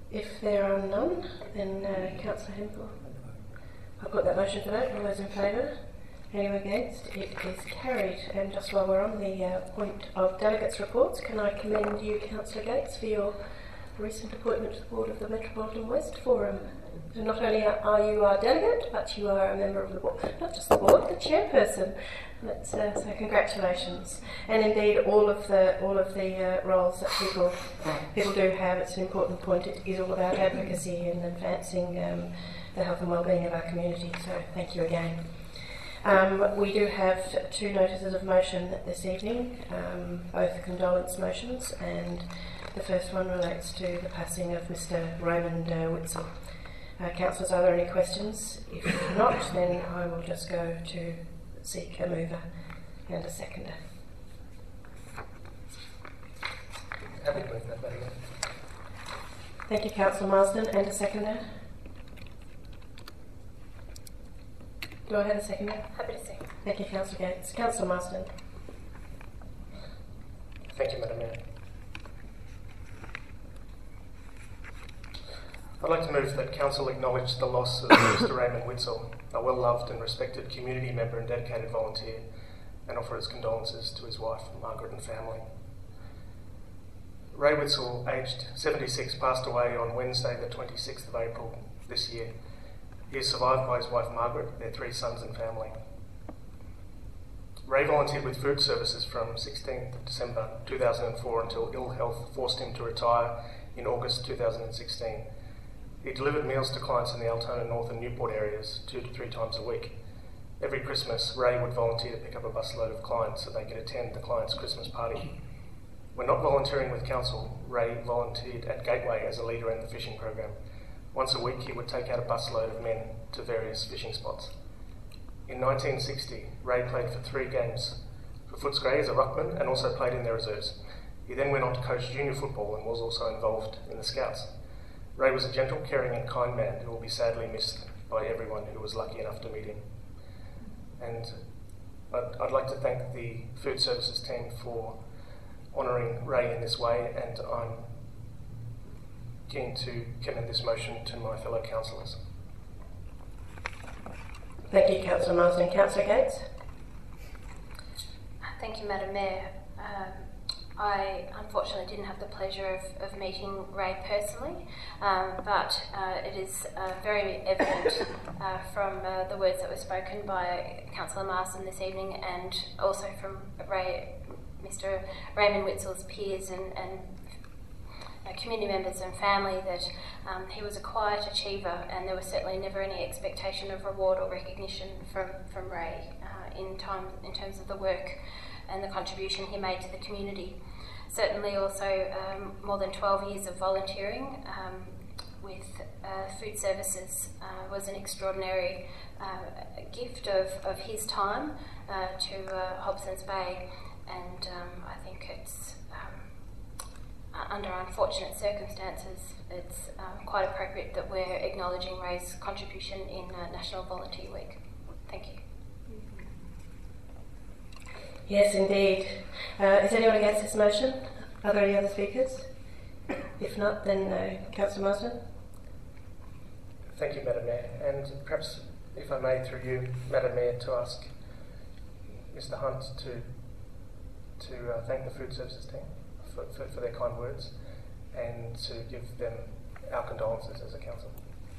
If there are none, then uh, Councillor Hempel. I'll put that motion to vote. All those in favour? Anyone against? It is carried. And just while we're on the uh, point of delegates' reports, can I commend you, Councillor Gates, for your recent appointment to the board of the Metropolitan West Forum. So not only are you our delegate, but you are a member of the board, not just the board, the chairperson. That's, uh, so congratulations. And indeed, all of the all of the uh, roles that people people do have, it's an important point. It is all about advocacy and advancing um, the health and wellbeing of our community. So thank you again. Um, we do have two notices of motion this evening, um, both condolence motions, and the first one relates to the passing of Mister Raymond uh, Witzel. Uh, Councillors, are there any questions? If not, then I will just go to seek a mover and a seconder. Happy to move that, Madam Mayor. Thank you, Councillor Marsden, and a seconder. Do I have a seconder? Happy to second. Thank you, Councillor Gates. Councillor Marsden. Thank you, Madam Mayor. I'd like to move that Council acknowledge the loss of Mister Raymond Witzel, a well-loved and respected community member and dedicated volunteer, and offer its condolences to his wife, Margaret, and family. Ray Witzel, aged seventy-six, passed away on Wednesday the twenty-sixth of April this year. He is survived by his wife, Margaret, their three sons and family. Ray volunteered with Food Services from sixteenth of December two thousand four until ill health forced him to retire in August two thousand sixteen. He delivered meals to clients in the Altona North and Newport areas two to three times a week. Every Christmas, Ray would volunteer to pick up a busload of clients so they could attend the client's Christmas party. When not volunteering with Council, Ray volunteered at Gateway as a leader in the fishing program. Once a week, he would take out a busload of men to various fishing spots. In nineteen sixty, Ray played for three games for Footscray as a ruckman and also played in their reserves. He then went on to coach junior football and was also involved in the Scouts. Ray was a gentle, caring and kind man who will be sadly missed by everyone who was lucky enough to meet him. And I'd, I'd like to thank the Food Services team for honouring Ray in this way, and I'm keen to commend this motion to my fellow councillors. Thank you, Councillor Marsden. Councillor Gates? Thank you, Madam Mayor. Um, I unfortunately didn't have the pleasure of, of meeting Ray personally, um, but uh, it is uh, very evident uh, from uh, the words that were spoken by Councillor Marsden this evening, and also from Ray, Mister Raymond Witzel's peers and, and uh, community members and family, that um, he was a quiet achiever, and there was certainly never any expectation of reward or recognition from, from Ray uh, in, time, in terms of the work and the contribution he made to the community. Certainly also um, more than twelve years of volunteering um, with uh, Food Services uh, was an extraordinary uh, gift of, of his time uh, to uh, Hobsons Bay, and um, I think it's um, under unfortunate circumstances, it's um, quite appropriate that we're acknowledging Ray's contribution in uh, National Volunteer Week. Thank you. Yes, indeed. Uh, is anyone against this motion? Are there any other speakers? If not, then uh, Councillor Marsden. Thank you, Madam Mayor. And perhaps, if I may, through you, Madam Mayor, to ask Mister Hunt to to uh, thank the Food Services team for, for, for their kind words, and to give them our condolences as a council.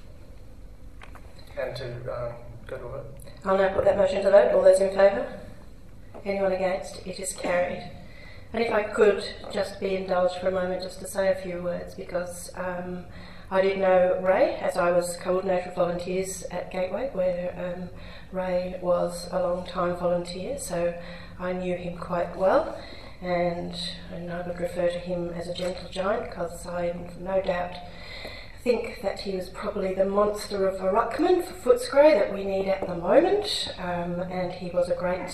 And to um, go to a vote. I'll now put that motion to vote. All those in favour? Anyone against? It is carried. And if I could just be indulged for a moment just to say a few words, because um, I did know Ray as I was coordinator of volunteers at Gateway, where um, Ray was a long time volunteer, so I knew him quite well, and, and I would refer to him as a gentle giant, because I no doubt think that he was probably the monster of a ruckman for Footscray that we need at the moment, um, and he was a great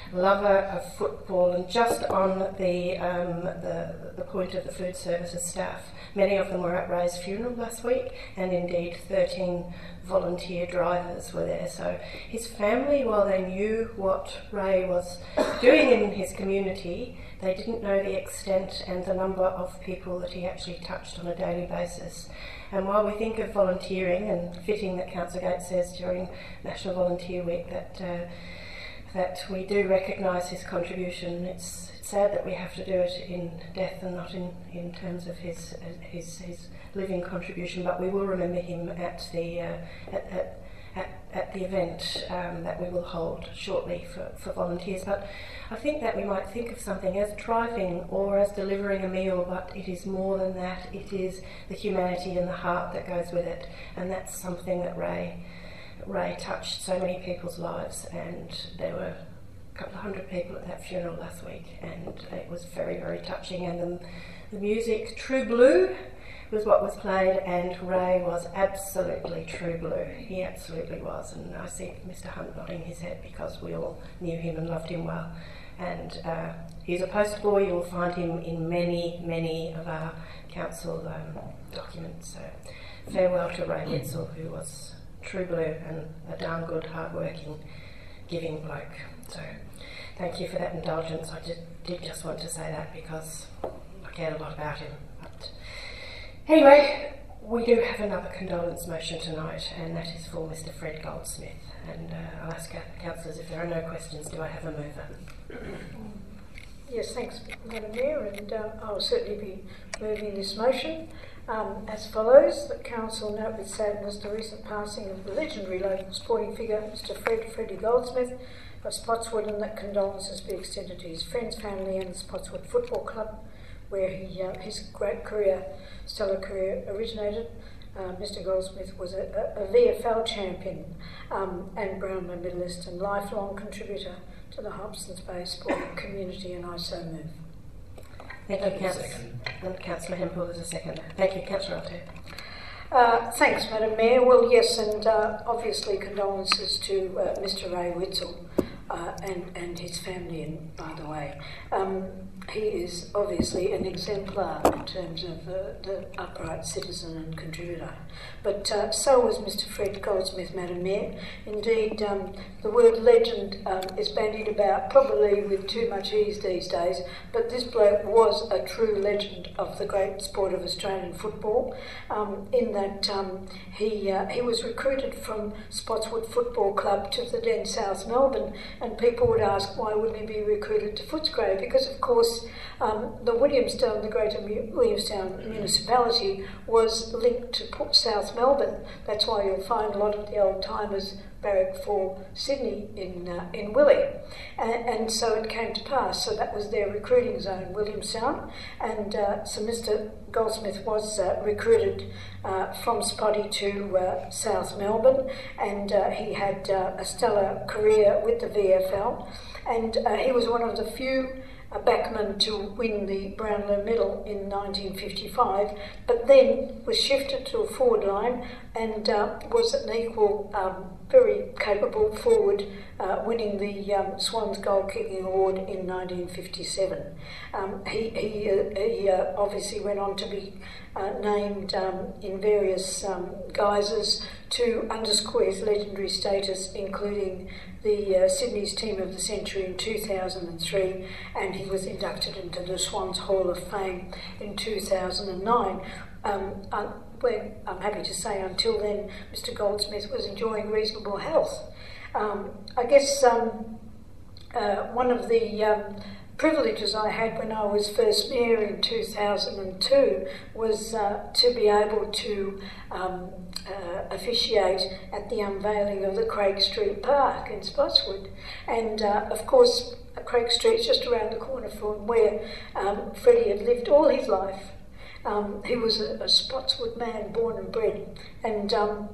lover of football, and just on the, um, the the point of the food services staff, many of them were at Ray's funeral last week, and indeed thirteen volunteer drivers were there. So his family, while they knew what Ray was doing in his community, they didn't know the extent and the number of people that he actually touched on a daily basis. And while we think of volunteering, and fitting that Councillor Gates says during National Volunteer Week that uh, that we do recognise his contribution, it's, it's sad that we have to do it in death and not in, in terms of his, uh, his his living contribution. But we will remember him at the uh, at, at At, at the event um, that we will hold shortly for, for volunteers. But I think that we might think of something as driving or as delivering a meal, but it is more than that. It is the humanity and the heart that goes with it, and that's something that Ray Ray touched so many people's lives, and there were a couple of hundred people at that funeral last week, and it was very, very touching. And the, the music, True Blue, was what was played, and Ray was absolutely true blue. He absolutely was, and I see Mister Hunt nodding his head because we all knew him and loved him well. And uh, he's a poster boy. You'll find him in many, many of our council um, documents. So farewell to Ray Witzel, who was true blue and a darn good, hard-working, giving bloke. So thank you for that indulgence. I did, did just want to say that because I cared a lot about him. But anyway, we do have another condolence motion tonight, and that is for Mister Fred Goldsmith. And uh, I'll ask councillors if there are no questions, do I have a mover? Yes, thanks, Madam Mayor, and uh, I'll certainly be moving this motion um, as follows. That Council note with sadness the recent passing of the legendary local sporting figure, Mister Fred Freddie Goldsmith of Spotswood, and that condolences be extended to his friends, family and the Spotswood Football Club, where he, uh, his great career, stellar career originated. Uh, Mister Goldsmith was a, a, a V F L champion um, and Brownlow medalist and lifelong contributor to the Hobsons Bay sporting community, and I so move. Thank you, Councillor. And Councillor Hempel is a second. Thank you, Councillor Alter. Uh, thanks, Madam Mayor. Well, yes, and uh, obviously condolences to uh, Mister Ray Witzel uh, and, and his family, and by the way. Um, he is obviously an exemplar in terms of uh, the upright citizen and contributor. But uh, so was Mister Fred Goldsmith, Madam Mayor. Indeed, um, the word legend um, is bandied about probably with too much ease these days, but this bloke was a true legend of the great sport of Australian football, um, in that um, he uh, he was recruited from Spotswood Football Club to the then South Melbourne, and people would ask why wouldn't he be recruited to Footscray, because of course Um, the Williamstown, the Greater Williamstown municipality, was linked to Port South Melbourne. That's why you'll find a lot of the old timers barrack for Sydney in uh, in Willie, and, and so it came to pass. So that was their recruiting zone, Williamstown, and uh, so Mister Goldsmith was uh, recruited uh, from Spotty to uh, South Melbourne, and uh, he had uh, a stellar career with the V F L, and uh, he was one of the few a backman to win the Brownlow medal in nineteen fifty-five, but then was shifted to a forward line and uh, was an equal, um, very capable forward, uh, winning the um, Swans Goal Kicking Award in nineteen fifty-seven. Um, he he, uh, he uh, obviously went on to be uh, named um, in various um, guises to underscore his legendary status, including the uh, Sydney's Team of the Century in two thousand three, and he was inducted into the Swans Hall of Fame in two thousand nine. Um, uh, when, I'm happy to say until then, Mister Goldsmith was enjoying reasonable health. Um, I guess um, uh, one of the um, privileges I had when I was first mayor in two thousand two was uh, to be able to um, uh, officiate at the unveiling of the Craig Street Park in Spotswood. And uh, of course, Craig Street's just around the corner from where um, Freddie had lived all his life. Um, he was a, a Spotswood man, born and bred, and um,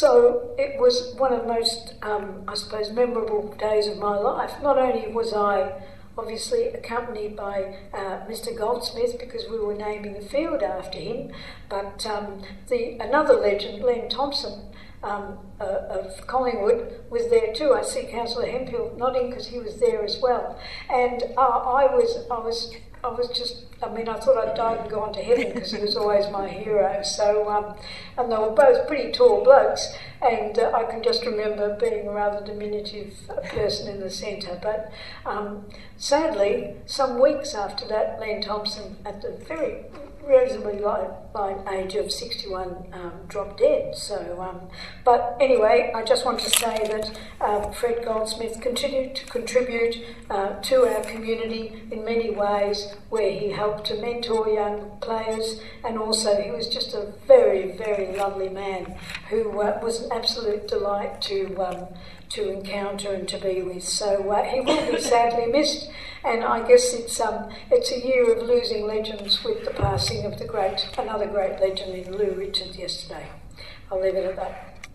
so it was one of the most, um, I suppose, memorable days of my life. Not only was I obviously accompanied by uh, Mister Goldsmith, because we were naming the field after him, but um, the another legend, Len Thompson, um, uh, of Collingwood was there too. I see Councillor Hemphill nodding because he was there as well. And uh, I was, I was, I was just. I mean, I thought I'd died and gone to heaven because he was always my hero. So, um, and they were both pretty tall blokes, and uh, I can just remember being a rather diminutive person in the centre. But um, sadly, some weeks after that, Len Thompson, at the very reasonably light, light age of sixty-one, um, dropped dead. So, um, but anyway, I just want to say that uh, Fred Goldsmith continued to contribute uh, to our community in many ways, where he helped to mentor young players, and also he was just a very, very lovely man who uh, was an absolute delight to um, to encounter and to be with. So uh, he will be sadly missed, and I guess it's um it's a year of losing legends with the passing of the great another great legend in Lou Richards yesterday. I'll leave it at that.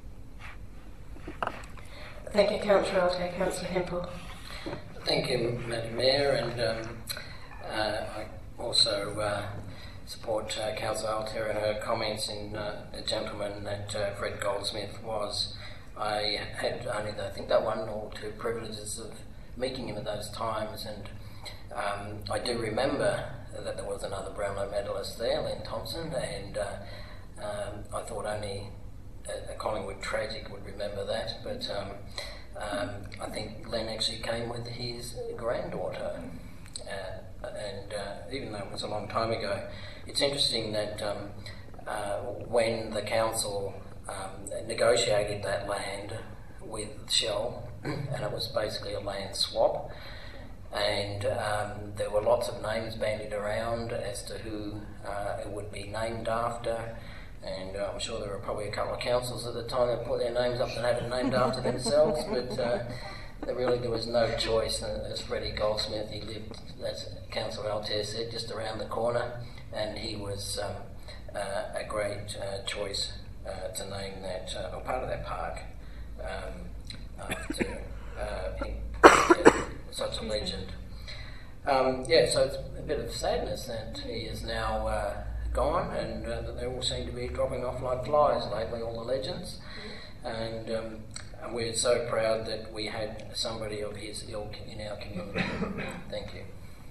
Thank you, Councillor Alter. Councillor Hemphill. Thank you, Madam Mayor, and um, uh, I also uh, support uh, Councillor Alter and her comments in uh, the gentleman that uh, Fred Goldsmith was. I had only, the, I think, that one or two privileges of meeting him at those times, and um, I do remember that there was another Brownlow medalist there, Len Thompson, and uh, um, I thought only a, a Collingwood tragic would remember that, but um, um, I think Len actually came with his granddaughter, uh, and uh, even though it was a long time ago, it's interesting that um, uh, when the council Um, negotiated that land with Shell, and it was basically a land swap, and um, there were lots of names bandied around as to who uh, it would be named after, and uh, I'm sure there were probably a couple of councils at the time that put their names up and had it named after themselves, but uh, there really there was no choice. As Freddie Goldsmith, he lived, as Councillor Alter said, just around the corner, and he was um, uh, a great uh, choice Uh, to name that, uh, or part of that park, um, after uh, him, yeah, such a legend. Um, yeah, so it's a bit of sadness that he is now uh, gone, and uh, that they all seem to be dropping off like flies lately, all the legends. And, um, and we're so proud that we had somebody of his ilk in our community. Thank you.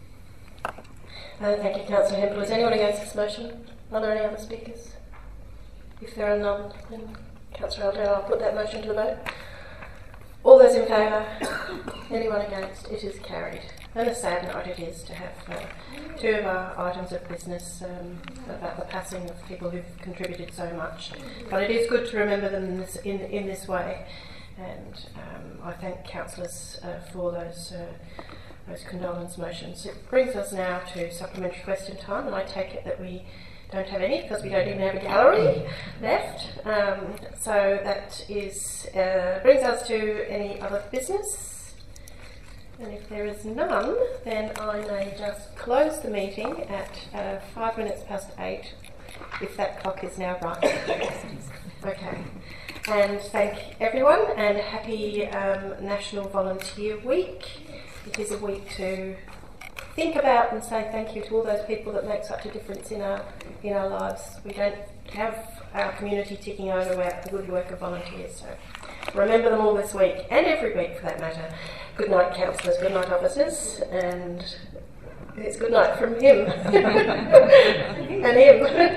Uh, thank you, Councillor Hemphill. Is anyone against this motion? Are there any other speakers? If there are none, then Councillor Alder, I'll put that motion to the vote. All those in favour? Anyone against? It is carried. And a sad night it is to have uh, two of our items of business um, about the passing of people who've contributed so much. But it is good to remember them in this, in, in this way. And um, I thank councillors uh, for those uh, those condolence motions. It brings us now to supplementary question time, and I take it that we don't have any because we don't even have a gallery left. Um, so that is uh, brings us to any other business. And if there is none, then I may just close the meeting at uh, five minutes past eight, if that clock is now right. Okay. And thank everyone, and happy um, National Volunteer Week. It is a week to think about and say thank you to all those people that make such a difference in our in our lives. We don't have our community ticking over without the good work of volunteers, so remember them all this week, and every week for that matter. Good night, councillors, good night, officers, and it's good night from him. And him.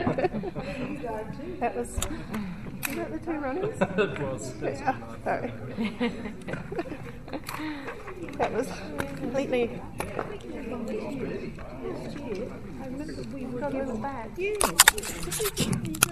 That was... Was that the two runners? It was. Yeah, sorry. That was completely... I remember we were given back.